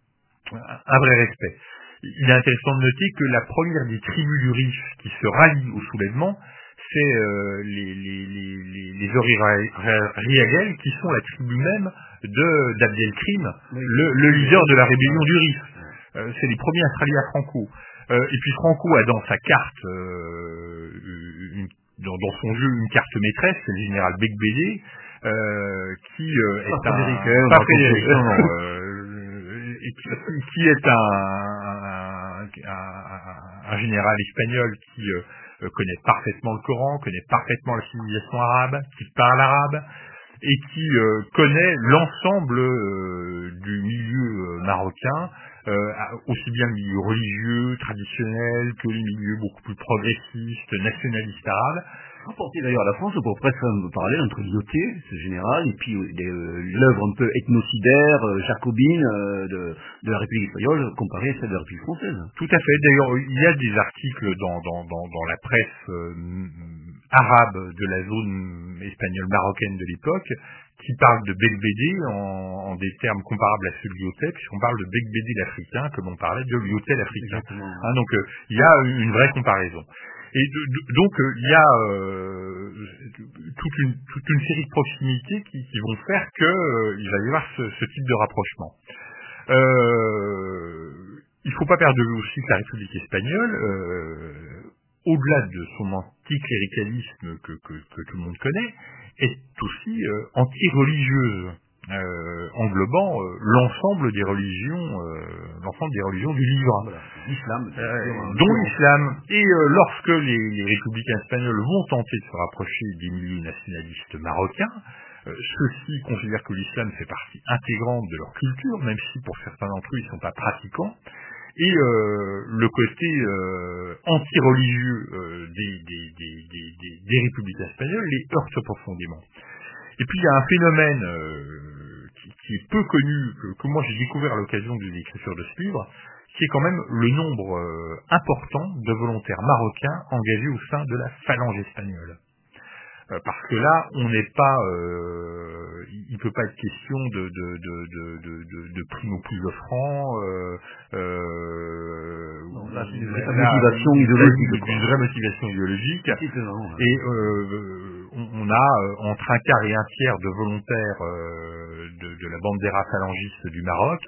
un vrai respect. Il est intéressant de noter que la première des tribus du Rif qui se rallient au soulèvement, c'est euh, les, les, les, les, les Oriagel, qui sont la tribu même de d'Abdelkrim, oui, le, le leader de la rébellion du Rif. Euh, c'est les premiers à se rallier à Franco. Euh, et puis Franco a dans sa carte, euh, une, dans, dans son jeu, une carte maîtresse, c'est le général Bekbede, euh, qui euh, est pas un... Frédéric, Pas Frédéric, non, non, euh, et qui, qui est un, un, un, un général espagnol qui euh, connaît parfaitement le Coran, connaît parfaitement la civilisation arabe, qui parle arabe, et qui euh, connaît l'ensemble euh, du milieu euh, marocain, euh, aussi bien le milieu religieux, traditionnel, que les milieux beaucoup plus progressistes, nationalistes arabes. Rapporté d'ailleurs à la France pour presque un parallèle entre Lyoté, ce général, et puis euh, l'œuvre un peu ethnocidaire, euh, jacobine euh, de, de la République espagnole comparée à celle de la République française. Tout à fait. D'ailleurs, il y a des articles dans, dans, dans, dans la presse euh, arabe de la zone espagnole marocaine de l'époque qui parlent de Bekbede en, en des termes comparables à ceux de Lyoté, puisqu'on parle de Bekbede l'Africain comme on parlait de Lyoté l'Africain. Hein, donc euh, il y a une vraie comparaison. Et de, de, donc il euh, y a euh, toute, une, toute une série de proximités qui, qui vont faire qu'il euh, va y avoir ce, ce type de rapprochement. Euh, il ne faut pas perdre de vue aussi que la République espagnole, euh, au-delà de son anticléricalisme que, que, que tout le monde connaît, est aussi euh, anti-religieuse, euh, englobant euh, l'ensemble des religions, euh, l'ensemble des religions du livre. Voilà. L'islam, euh, dont l'islam. Et euh, lorsque les, les républicains espagnols vont tenter de se rapprocher des milieux nationalistes marocains, euh, ceux-ci considèrent que l'islam fait partie intégrante de leur culture, même si pour certains d'entre eux ils ne sont pas pratiquants. Et euh, le côté euh, anti-religieux euh, des, des, des, des, des, des républicains espagnols les heurte profondément. Et puis il y a un phénomène euh, qui, qui est peu connu, que, que moi j'ai découvert à l'occasion de l'écriture de ce livre, qui est quand même le nombre euh, important de volontaires marocains engagés au sein de la phalange espagnole. Euh, parce que là, on n'est pas, euh, il ne peut pas être question de de de de de, de, de prime au plus offrant. Euh, euh, non, là, c'est une vraie motivation idéologique. Une vraie motivation idéologique. Et euh, on, on a euh, entre un quart et un tiers de volontaires euh, de, de la bandera phalangiste du Maroc.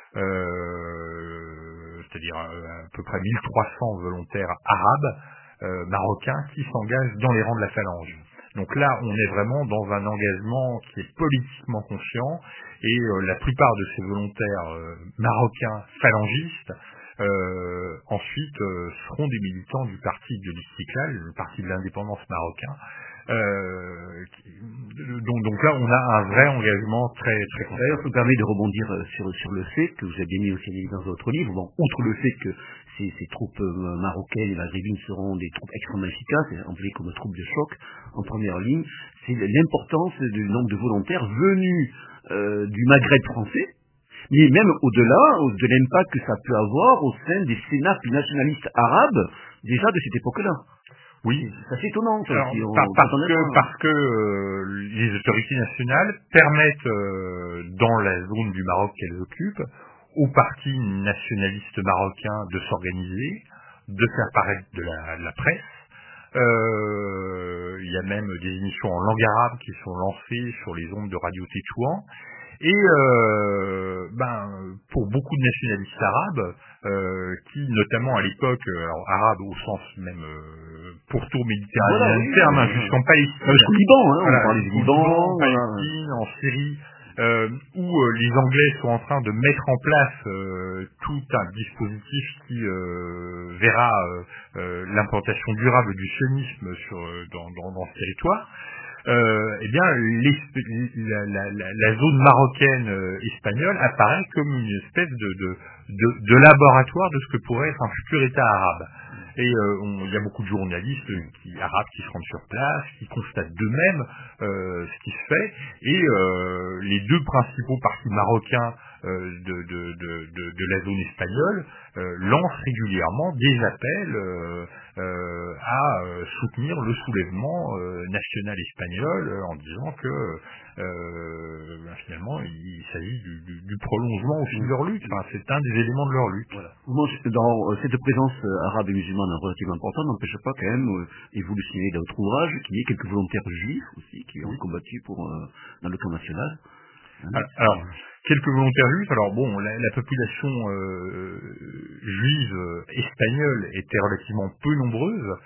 Euh, c'est-à-dire euh, à peu près mille trois cents volontaires arabes, euh, marocains, qui s'engagent dans les rangs de la phalange. Donc là, on est vraiment dans un engagement qui est politiquement conscient, et euh, la plupart de ces volontaires euh, marocains phalangistes euh, ensuite euh, seront des militants du parti de l'Istiklal, le parti de l'indépendance marocain. Euh, qui, donc, donc là, on a un vrai engagement très très constant. D'ailleurs, ça me permet de rebondir sur, sur le fait que vous avez bien mis aussi dans votre livre, bon, outre le fait que ces, ces troupes euh, marocaines et maghrébines seront des troupes extrêmement efficaces, employées comme troupes de choc en première ligne, c'est l'importance du nombre de volontaires venus euh, du Maghreb français, mais même au-delà de l'impact que ça peut avoir au sein des cénacles nationalistes arabes, déjà de cette époque-là. Oui, c'est assez étonnant. Ça, alors, si on, par, parce, on que, pas, parce que euh, les autorités nationales permettent, euh, dans la zone du Maroc qu'elles occupent, aux partis nationalistes marocains de s'organiser, de faire paraître de la, de la presse. Euh, il y a même des émissions en langue arabe qui sont lancées sur les ondes de Radio Tétouan. Et euh, ben, pour beaucoup de nationalistes arabes, euh, qui notamment à l'époque, alors arabes au sens même euh, pourtour méditerranéen voilà, du oui, terme, hein, oui, jusqu'en Palestine, jusqu'au Liban, hein, voilà, on parlait du jusqu'au Liban, Liban, en voilà. Palestine, en Syrie, euh, où euh, les Anglais sont en train de mettre en place euh, tout un dispositif qui euh, verra euh, euh, l'implantation durable du sionisme sur, euh, dans, dans, dans ce territoire. Euh, eh bien, la, la, la, la zone marocaine euh, espagnole apparaît comme une espèce de, de, de, de laboratoire de ce que pourrait être un futur État arabe. Et euh, on, il y a beaucoup de journalistes qui, arabes qui se rendent sur place, qui constatent d'eux-mêmes euh, ce qui se fait. Et euh, les deux principaux partis marocains euh, de, de, de, de, de la zone espagnole euh, lancent régulièrement des appels euh, euh, à euh, soutenir le soulèvement euh, national espagnol euh, en disant que euh, ben, finalement il s'agit du, du, du prolongement aussi de leur lutte. Enfin, c'est un des éléments de leur lutte. Voilà. Moi, dans euh, cette présence euh, arabe et musulmane relativement importante, n'empêche pas quand même, euh, et vous le signalez dans votre ouvrage, qu'il y ait quelques volontaires juifs aussi qui ont Oui. combattu pour euh, dans le camp national. Hein, alors, alors, quelques volontaires juifs. Alors bon, la, la population euh, juive euh, espagnole était relativement peu nombreuse,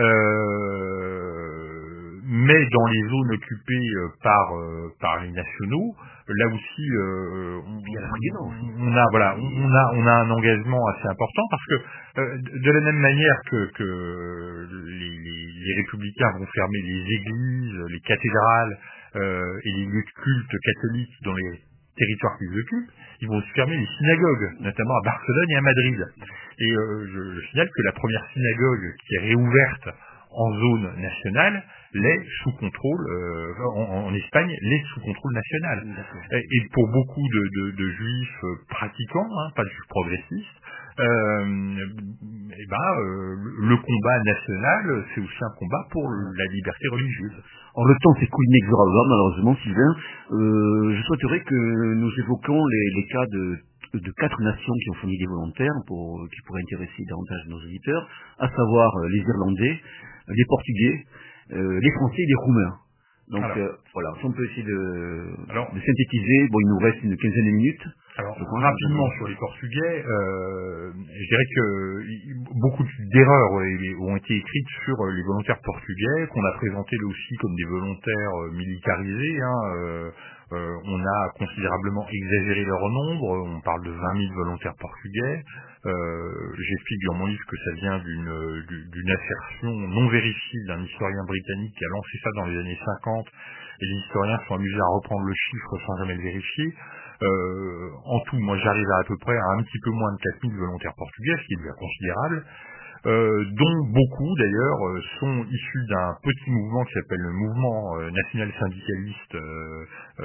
euh, mais dans les zones occupées euh, par euh, par les nationaux, là aussi, euh, on, il y a l'Afrique du Nord. on a voilà, on a on a un engagement assez important parce que euh, de la même manière que, que les, les, les républicains vont fermer les églises, les cathédrales euh, et les lieux de culte catholiques dans les territoires qu'ils occupent, ils vont aussi fermer les synagogues, notamment à Barcelone et à Madrid. Et euh, je, je signale que la première synagogue qui est réouverte en zone nationale l'est sous contrôle, euh, en, en Espagne, l'est sous contrôle national. Et, et pour beaucoup de, de, de juifs pratiquants, hein, pas de juifs progressistes, euh, et ben, euh, le combat national, c'est aussi un combat pour la liberté religieuse. Alors le temps s'écoule inexorablement, malheureusement, Sylvain. Euh, je souhaiterais que nous évoquions les, les cas de, de quatre nations qui ont fourni des volontaires, pour, qui pourraient intéresser davantage nos auditeurs, à savoir euh, les Irlandais, les Portugais, euh, les Français et les Roumains. Donc alors, euh, voilà, si on peut essayer de, alors, de synthétiser, bon, il nous reste une quinzaine de minutes. Alors, rapidement sur les Portugais, euh, je dirais que beaucoup d'erreurs ont été écrites sur les volontaires portugais, qu'on a présentés là aussi comme des volontaires militarisés. Hein, euh, euh, on a considérablement exagéré leur nombre, on parle de vingt mille volontaires portugais. Euh, j'explique dans mon livre que ça vient d'une d'une assertion non vérifiée d'un historien britannique qui a lancé ça dans les années cinquante, et les historiens sont amusés à reprendre le chiffre sans jamais le vérifier. Euh, en tout, moi j'arrive à à peu près à un petit peu moins de quatre mille volontaires portugais, ce qui est déjà considérable, euh, dont beaucoup d'ailleurs euh, sont issus d'un petit mouvement qui s'appelle le mouvement euh, national syndicaliste euh,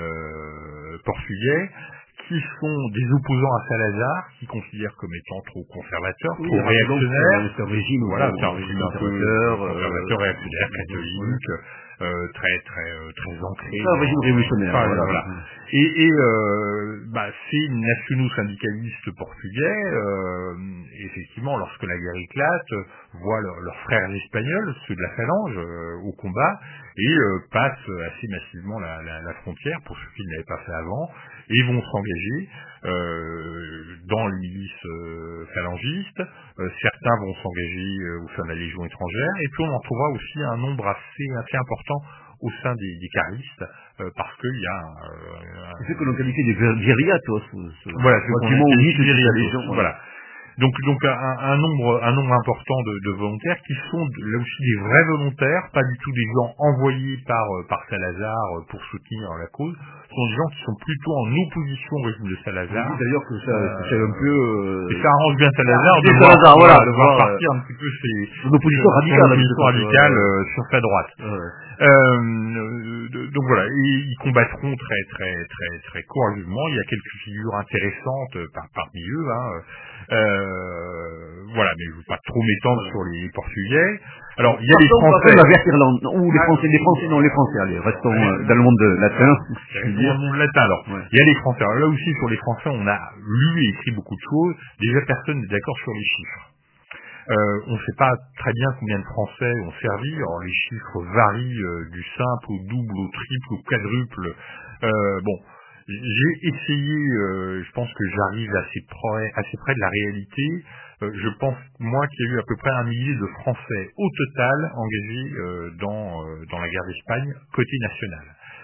euh, portugais, qui sont des opposants à Salazar, qui considèrent comme étant trop conservateurs, oui, trop réactionnaires. C'est un régime, voilà, bon, c'est un régime un peu conservateur, euh, réactionnaire, catholique, euh, très très euh, très ancré. C'est un régime révolutionnaire. Enfin, voilà. voilà. Et, et euh, bah, ces nationaux syndicalistes portugais, euh, effectivement, lorsque la guerre éclate, voient leur, leurs frères espagnols, ceux de la Phalange, euh, au combat, et euh, passent assez massivement la, la, la frontière, pour ceux qui ne l'avaient pas fait avant, et vont s'engager euh, dans les milices euh, phalangistes. Euh, certains vont s'engager euh, au sein de la Légion étrangère, et puis on en trouvera aussi un nombre assez, assez important au sein des, des caristes, euh, parce qu'il y a... Euh, c'est ce que l'on qualifie de guérilla, toi. Ce, ce, voilà, ce qu'on qualifie de guérilla. Voilà. Donc, donc un, un nombre, un nombre important de, de volontaires qui sont là aussi des vrais volontaires, pas du tout des gens envoyés par par Salazar pour soutenir la cause. Ce sont des gens qui sont plutôt en opposition au régime de Salazar. Oui, d'ailleurs que ça, euh, c'est un peu. Euh... Et ça arrange bien Salazar de, ah, voir, Salazar, voilà, voilà, de voir voir, partir un petit peu ses, une opposition radicale, son opposition radicale ouais, euh, sur sa droite. Ouais. Euh, donc voilà, ils, ils combattront très très très très courageusement. Il y a quelques figures intéressantes par, parmi eux. Hein. Euh, voilà, mais je ne veux pas trop m'étendre voilà. sur les Portugais. Alors il y a les Français. La Verte-Irlande, ou les Français, les Français, non les Français. Allez, restons euh, dans le monde latin. Restons dans le monde latin. Alors ouais. Il y a les Français. Alors là aussi sur les Français, on a lu et écrit beaucoup de choses. Déjà personne n'est d'accord sur les chiffres. Euh, on ne sait pas très bien combien de Français ont servi. Alors les chiffres varient euh, du simple au double, au triple, au quadruple. Euh, bon, j'ai essayé. Euh, je pense que j'arrive assez près, assez près de la réalité. Euh, je pense moi qu'il y a eu à peu près un millier de Français au total engagés euh, dans euh, dans la guerre d'Espagne côté national.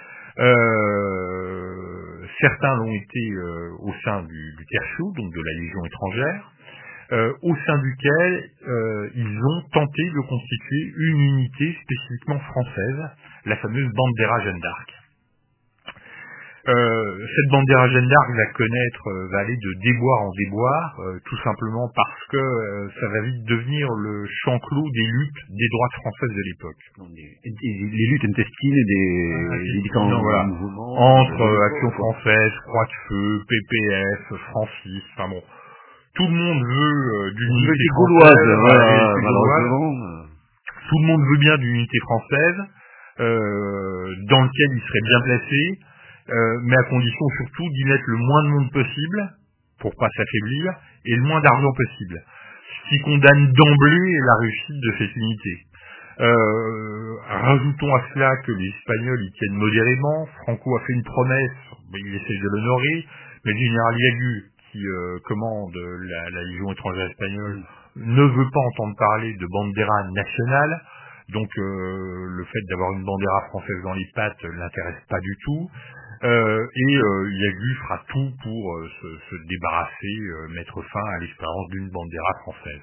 Euh, certains l'ont été euh, au sein du, du Tercio, donc de la Légion étrangère. Euh, au sein duquel euh, ils ont tenté de constituer une unité spécifiquement française, la fameuse Bandera Jeanne d'Arc. Euh, cette Bandera Jeanne d'Arc va connaître, euh, va aller de déboire en déboire, euh, tout simplement parce que euh, ça va vite devenir le champ clos des luttes des droites françaises de l'époque. Les, les luttes intestines des, ah, des différents non, voilà. mouvements. Entre euh, Action française, Croix de Feu, P P F, Francis, enfin bon. Tout le monde veut euh, d'une unité française, voilà, malheureusement. Tout le monde veut bien d'une unité française, euh, dans lequel il serait bien placé, euh, mais à condition surtout d'y mettre le moins de monde possible, pour pas s'affaiblir, et le moins d'argent possible. Ce qui condamne d'emblée la réussite de cette unité. Euh, rajoutons à cela que les Espagnols y tiennent modérément. Franco a fait une promesse, il essaie de l'honorer, mais le général Yagu, qui euh, commande la, la Légion étrangère espagnole, ne veut pas entendre parler de bandera nationale, donc euh, le fait d'avoir une bandera française dans les pattes l'intéresse pas du tout, euh, et euh, Yagu fera tout pour euh, se, se débarrasser, euh, mettre fin à l'expérience d'une bandera française.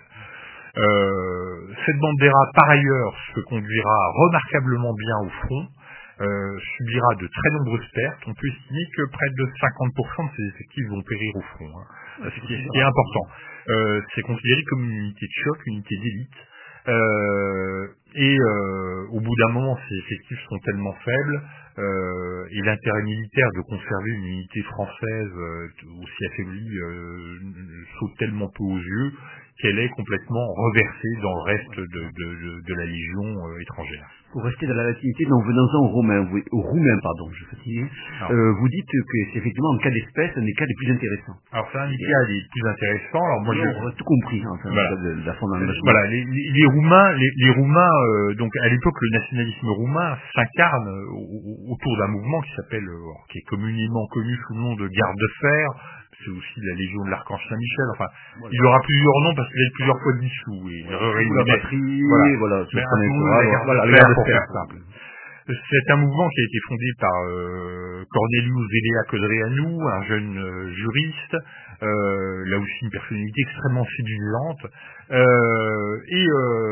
Euh, cette bandera, par ailleurs, se conduira remarquablement bien au front, euh, subira de très nombreuses pertes. On peut estimer que près de cinquante pour cent de ses effectifs vont périr au front. Hein. Ce, qui est, ce qui est important. Euh, c'est considéré comme une unité de choc, une unité d'élite. Euh, et euh, au bout d'un moment, ces effectifs sont tellement faibles, euh, et l'intérêt militaire de conserver une unité française euh, aussi affaiblie euh, saute tellement peu aux yeux qu'elle est complètement reversée dans le reste de, de, de, de la Légion euh, étrangère. Pour rester dans la relativité, donc venons-en aux Roumains, vous, aux Roumains, pardon, je suis fatigué. Euh, vous dites que c'est effectivement en cas d'espèce un des cas les plus intéressants. Alors c'est un des cas les plus intéressants. Alors moi, je... on a tout compris, hein, enfin, voilà. de, de la fondamentation. Voilà, les, les, les Roumains, les, les Roumains, euh, donc à l'époque le nationalisme roumain s'incarne euh, autour d'un mouvement qui s'appelle, euh, qui est communément connu sous le nom de Garde de Fer. C'est aussi la Légion de l'Archange Saint-Michel. Enfin, voilà. Il y aura plusieurs noms parce qu'il est plusieurs fois dissous. Et voilà, la patrie, voilà. voilà, mais un peu la Garde voilà, de Fer, pour faire simple. C'est un mouvement qui a été fondé par euh, Cornelius Velea Codreanu, un jeune euh, juriste, euh, là aussi une personnalité extrêmement séduisante. Euh, et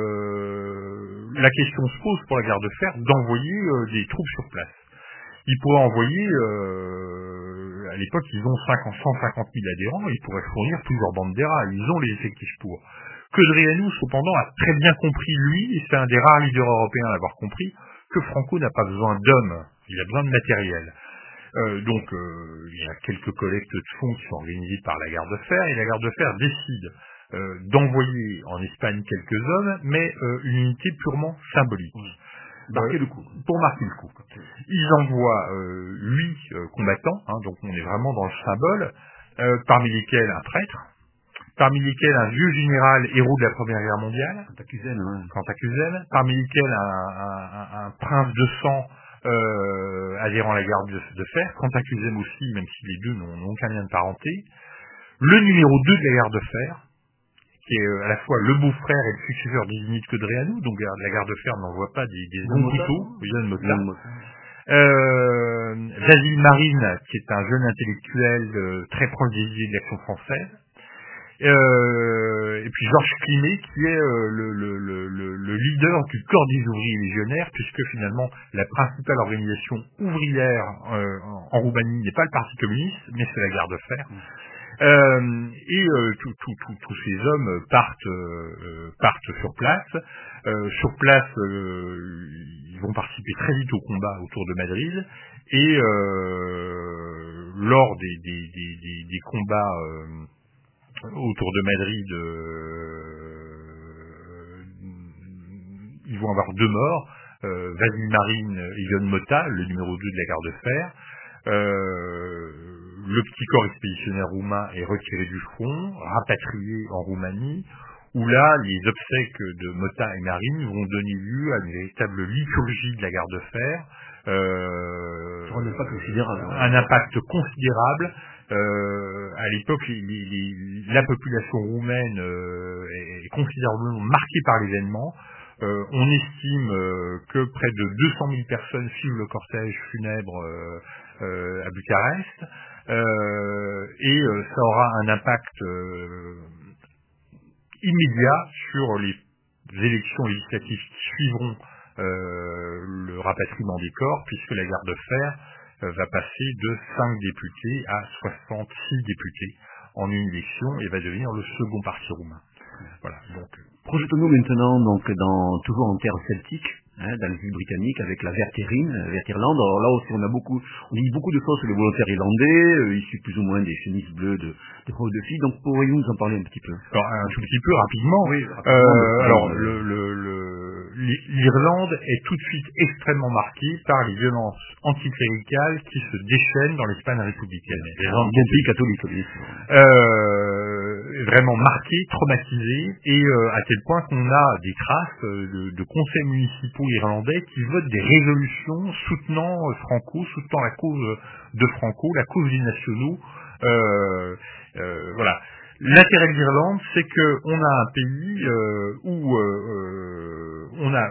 euh, la question se pose pour la Garde de Fer d'envoyer euh, des troupes sur place. Ils pourraient envoyer, euh, à l'époque, ils ont cent cinquante mille adhérents, ils pourraient fournir plusieurs banderas, ils ont les effectifs pour. Codreanu, cependant, a très bien compris, lui, et c'est un des rares leaders européens à l'avoir compris, que Franco n'a pas besoin d'hommes, il a besoin de matériel. Euh, donc, euh, il y a quelques collectes de fonds qui sont organisées par la Garde de Fer, et la Garde de Fer décide euh, d'envoyer en Espagne quelques hommes, mais euh, une unité purement symbolique. Oui. Marquer euh, le coup. Pour marquer le coup. Ils envoient euh, huit euh, combattants, hein, donc on est vraiment dans le symbole, euh, parmi lesquels un prêtre, parmi lesquels un vieux général héros de la Première Guerre mondiale, Cantacuzène, ouais. Cantacuzène, parmi lesquels un, un, un prince de sang euh, adhérent à la Garde de, de Fer, Cantacuzène aussi, même si les deux n'ont aucun lien de parenté, le numéro deux de la Garde de Fer, qui est à la fois le beau-frère et le successeur d'Isinit Codreanu, donc la Garde de Fer n'envoie pas des, des bons couteaux, Yann Mota. Euh, Vasile Marine, qui est un jeune intellectuel euh, très proche des idées de l'Action française, Euh, et puis Georges Climé, qui est euh, le, le, le, le, le leader du corps des ouvriers légionnaires, puisque finalement la principale organisation ouvrière euh, en, en Roumanie n'est pas le Parti communiste, mais c'est la Garde de fer. Euh, et euh, tous tout, tout, tout ces hommes partent, euh, partent sur place. Euh, sur place, euh, ils vont participer très vite au combat autour de Madrid. Et euh, lors des, des, des, des, des combats euh, autour de Madrid, euh, ils vont avoir deux morts, euh, Vasil Marin et Ion Mota, le numéro deux de la Garde de fer. Euh, le petit corps expéditionnaire roumain est retiré du front, rapatrié en Roumanie, où là, les obsèques de Mota et Marin vont donner lieu à une véritable liturgie de la Garde de fer, euh, un impact considérable. Un impact considérable. Euh, à l'époque, les, les, les, la population roumaine euh, est considérablement marquée par l'événement. Euh, on estime euh, que près de deux cent mille personnes suivent le cortège funèbre euh, euh, à Bucarest, euh, et euh, ça aura un impact euh, immédiat sur les élections législatives qui suivront euh, le rapatriement des corps, puisque la Garde de fer euh, va passer de cinq députés à soixante-six députés en une élection et va devenir le second parti roumain. Voilà, donc projetons-nous maintenant donc dans toujours en terre celtique, hein, dans les îles britanniques avec la Verterine, Vertirland. Alors là aussi on a beaucoup, on dit beaucoup de choses sur les volontaires irlandais, euh, issus plus ou moins des chemises bleues de des profs de filles. Donc pourriez-vous nous en parler un petit peu? Alors, un tout petit peu rapidement. Oui. Rapidement, euh, alors euh, le, le, le, l'Irlande est tout de suite extrêmement marquée par les violences anticléricales qui se déchaînent dans l'Espagne républicaine. Les gens des pays catholiques, oui. Euh, vraiment marqués, traumatisés, et euh, à tel point qu'on a des traces de, de conseils municipaux irlandais qui votent des résolutions soutenant Franco, soutenant la cause de Franco, la cause des nationaux. Euh, euh, voilà. L'intérêt de l'Irlande, c'est que on a un pays euh, où euh, euh, on a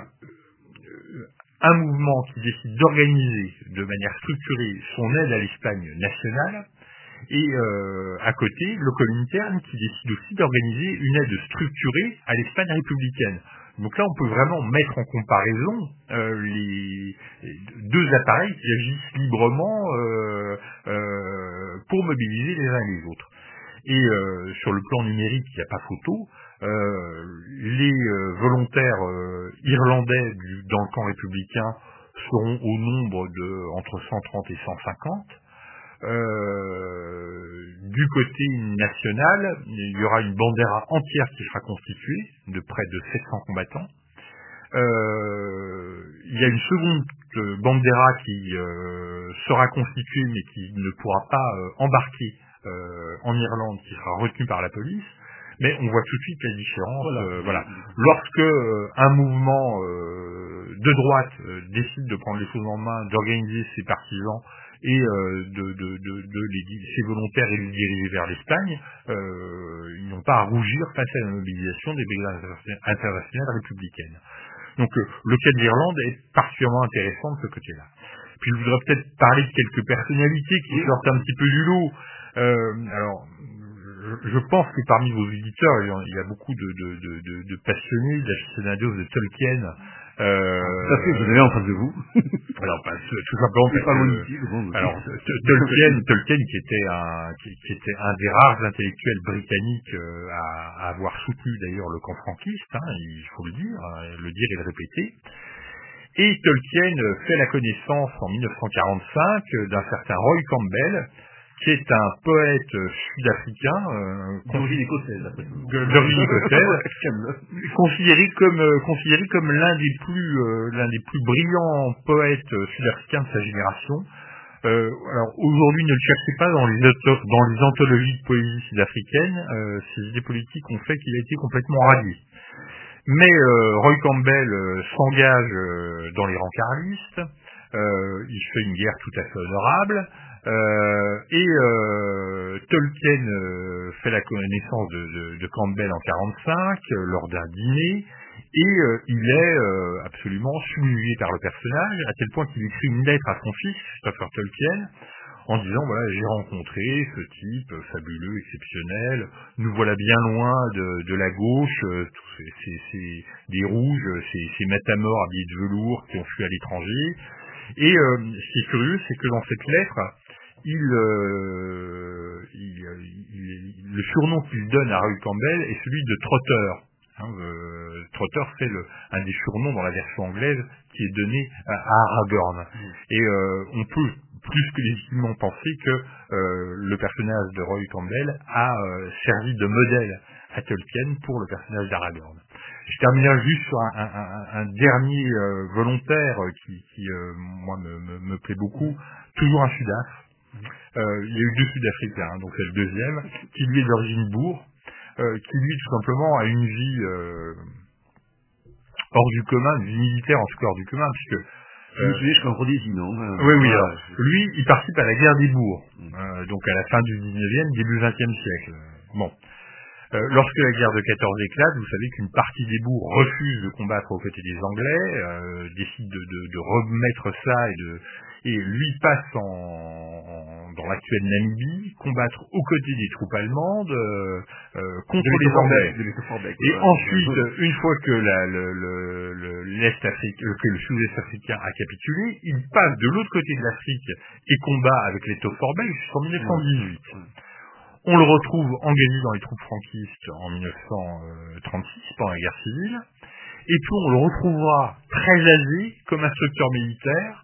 un mouvement qui décide d'organiser de manière structurée son aide à l'Espagne nationale, et euh, à côté, le Comintern qui décide aussi d'organiser une aide structurée à l'Espagne républicaine. Donc là, on peut vraiment mettre en comparaison euh, les, les deux appareils qui agissent librement euh, euh, pour mobiliser les uns et les autres. Et euh, sur le plan numérique, il n'y a pas photo. Euh, les euh, volontaires euh, irlandais du, dans le camp républicain seront au nombre de entre cent trente et cent cinquante. Euh, du côté national, il y aura une bandera entière qui sera constituée de près de sept cents combattants. Euh, il y a une seconde euh, bandera qui euh, sera constituée mais qui ne pourra pas euh, embarquer euh, en Irlande, qui sera retenue par la police. Mais on voit tout de suite la différence. Voilà. Euh, voilà. Lorsque euh, un mouvement euh, de droite euh, décide de prendre les choses en main, d'organiser ses partisans et euh, de, de, de, de les, ses volontaires et les diriger vers l'Espagne, euh, ils n'ont pas à rougir face à la mobilisation des brigades internationales républicaines. Donc euh, le cas de l'Irlande est particulièrement intéressant de ce côté-là. Puis je voudrais peut-être parler de quelques personnalités qui sortent un petit peu du lot. Euh, alors, je, je pense que parmi vos auditeurs, il y a beaucoup de, de, de, de, de passionnés, d'aficionados de Tolkien. Euh, tout à fait, vous avez en face de vous. Alors, bah, tout simplement parce pas que, ici, bon, alors, Tolkien, Tolkien qui était un, qui, qui était un des rares intellectuels britanniques euh, à, à avoir soutenu d'ailleurs le camp franquiste, hein, il faut le dire, hein, le dire et le répéter. Et Tolkien fait la connaissance en mille neuf cent quarante-cinq d'un certain Roy Campbell, qui est un poète sud-africain, euh, d'origine écossaise, d'origine écossaise, considéré comme euh, considéré comme l'un des plus euh, l'un des plus brillants poètes sud-africains de sa génération. Euh, alors aujourd'hui, ne le cherchez pas dans les dans les anthologies de poésie sud-africaine. Euh, ses idées politiques ont fait qu'il a été complètement radié. Mais euh, Roy Campbell euh, s'engage euh, dans les rangs carlistes. Euh, il fait une guerre tout à fait honorable. Euh, et euh, Tolkien euh, fait la connaissance de, de, de Campbell en quarante-cinq euh, lors d'un dîner, et euh, il est euh, absolument subjugué par le personnage, à tel point qu'il écrit une lettre à son fils, Christopher Tolkien, en disant voilà, j'ai rencontré ce type fabuleux, exceptionnel, nous voilà bien loin de, de la gauche, euh, c'est, c'est, c'est des rouges, c'est, c'est matamores habillés de velours qui ont fui à l'étranger. Et euh, ce qui est curieux, c'est que dans cette lettre, il, euh, il, il, le surnom qu'il donne à Roy Campbell est celui de Trotter. Hein, euh, Trotter, c'est le, un des surnoms dans la version anglaise qui est donné à, à Aragorn. Mmh. Et euh, on peut plus que légitimement penser que euh, le personnage de Roy Campbell a euh, servi de modèle à Tolkien pour le personnage d'Aragorn. Je terminerai juste sur un, un, un, un dernier euh, volontaire qui, qui euh, moi, me, me, me plaît beaucoup, toujours un Sudaf. Euh, il y a eu deux Sud-Africains, hein, donc c'est le deuxième, qui lui est d'origine bourre. Euh, qui lui tout simplement a une vie euh, hors du commun, une vie militaire en tout cas hors du commun, puisque euh, je jusqu'en Rhodésie, non euh, oui, oui. Voilà. Alors, lui, il participe à la guerre des bourgs, euh, donc à la fin du dix-neuvième, début vingtième siècle. Bon, euh, lorsque la guerre de quatorze éclate, vous savez qu'une partie des bourgs refuse de combattre aux côtés des Anglais, euh, décide de, de, de remettre ça et de et lui passe en, en, dans l'actuelle Namibie, combattre aux côtés des troupes allemandes euh, euh, contre de les Anglais. De et ouais, ensuite, ouais. une fois que la, le, le, le, l'Est africain, que le sud-est africain a capitulé, il passe de l'autre côté de l'Afrique et combat avec les Toforbais jusqu'en dix-neuf cent dix-huit. Ouais. On le retrouve engagé dans les troupes franquistes en dix-neuf cent trente-six pendant la guerre civile. Et puis on le retrouvera très âgé comme instructeur militaire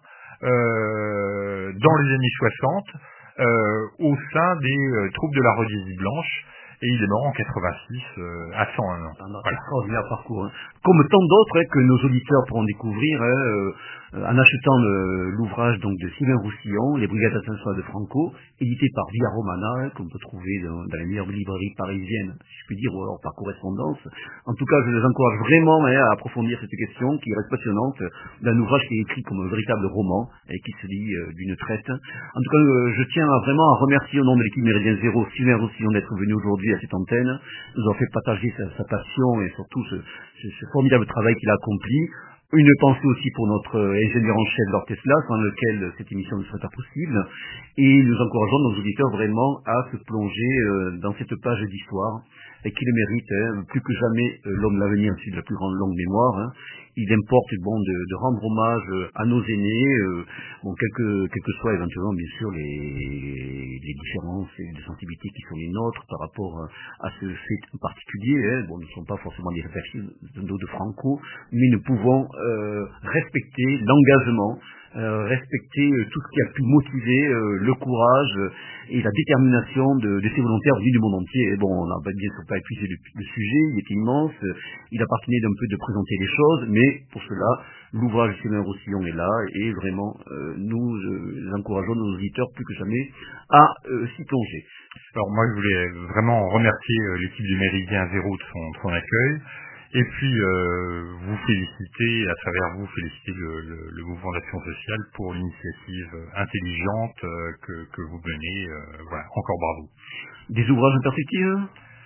Euh, dans les années soixante euh, au sein des euh, troupes de la Rhodésie blanche, et il est mort en quatre-vingt-six euh, à cent un ans. Un voilà. Extraordinaire parcours. Hein. Comme tant d'autres hein, que nos auditeurs pourront découvrir hein, euh, en achetant le, l'ouvrage donc de Sylvain Roussillon, Les Brigades d'Ascension de Franco, édité par Via Romana, hein, qu'on peut trouver dans, dans les meilleures librairies parisiennes, si je puis dire, ou alors par correspondance. En tout cas, je les encourage vraiment hein, à approfondir cette question qui reste passionnante, d'un ouvrage qui est écrit comme un véritable roman et qui se lit euh, d'une traite. En tout cas, euh, je tiens à, vraiment à remercier au nom de l'équipe Méridien Zéro Sylvain Roussillon d'être venu aujourd'hui à cette antenne, nous a fait partager sa, sa passion et surtout ce, ce, ce formidable travail qu'il a accompli. Une pensée aussi pour notre ingénieur en chef Lord Tesla, sans lequel cette émission ne serait pas possible. Et nous encourageons nos auditeurs vraiment à se plonger euh, dans cette page d'histoire et qui le mérite. Hein. Plus que jamais, euh, l'homme de l'avenir, c'est de la plus grande longue mémoire. Hein. Il importe bon, de, de rendre hommage à nos aînés, euh, bon, quelles que, quelles que soient éventuellement bien sûr les, les différences et les sensibilités qui sont les nôtres par rapport à ce fait particulier. Hein. Bon, nous ne sommes pas forcément des réflexions de, de Franco, mais nous pouvons euh, respecter l'engagement, euh, respecter euh, tout ce qui a pu motiver euh, le courage euh, et la détermination de, de ces volontaires venus du monde entier. Et bon, on n'a bien sûr pas épuisé le, le sujet, il est immense, euh, il appartenait d'un peu de présenter les choses, mais pour cela, l'ouvrage de Sylvain Roussillon est là, et vraiment, euh, nous euh, encourageons nos auditeurs plus que jamais à euh, s'y plonger. Alors moi, je voulais vraiment remercier euh, l'équipe du Méridien Zéro de son, de son accueil, et puis euh, vous féliciter, à travers vous, féliciter le, le, le mouvement d'action sociale pour l'initiative intelligente euh, que, que vous menez. Euh, voilà, encore bravo. Des ouvrages en perspective ?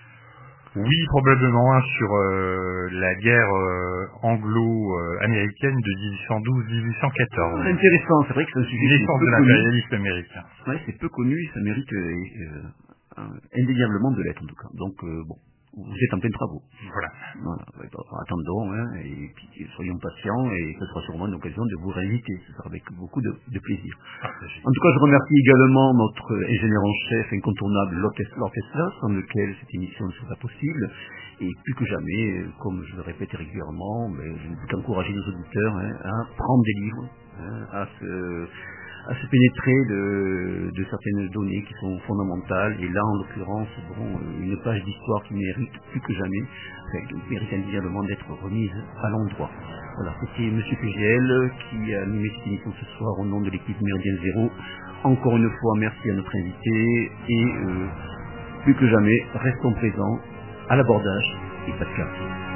Oui, probablement un sur euh, la guerre euh, anglo-américaine de dix-huit cent douze à dix-huit cent quatorze. Ah, intéressant, c'est vrai que c'est un sujet naissance de l'impérialisme américain. Oui, c'est peu connu, ça mérite euh, euh, indéniablement de l'être en tout cas. Donc euh, bon, vous êtes en plein travaux. Voilà. Voilà. Attendons, hein, et puis soyons patients, et ce sera sûrement une occasion de vous réinviter. Ce sera avec beaucoup de, de plaisir. Partagez. En tout cas, je remercie également notre ingénieur en chef incontournable, Lord Tesla, sans lequel cette émission ne serait pas possible. Et plus que jamais, comme je le répète régulièrement, mais je ne peux qu'encourager nos auditeurs hein, à prendre des livres, hein, à se... à se pénétrer de, de certaines données qui sont fondamentales, et là en l'occurrence bon, une page d'histoire qui mérite plus que jamais, enfin, qui mérite indéniablement d'être remise à l'endroit. Voilà, c'était Monsieur P G L qui a animé cette émission ce soir au nom de l'équipe Méridien Zéro. Encore une fois, merci à notre invité, et euh, plus que jamais, restons présents à l'abordage et Pascal.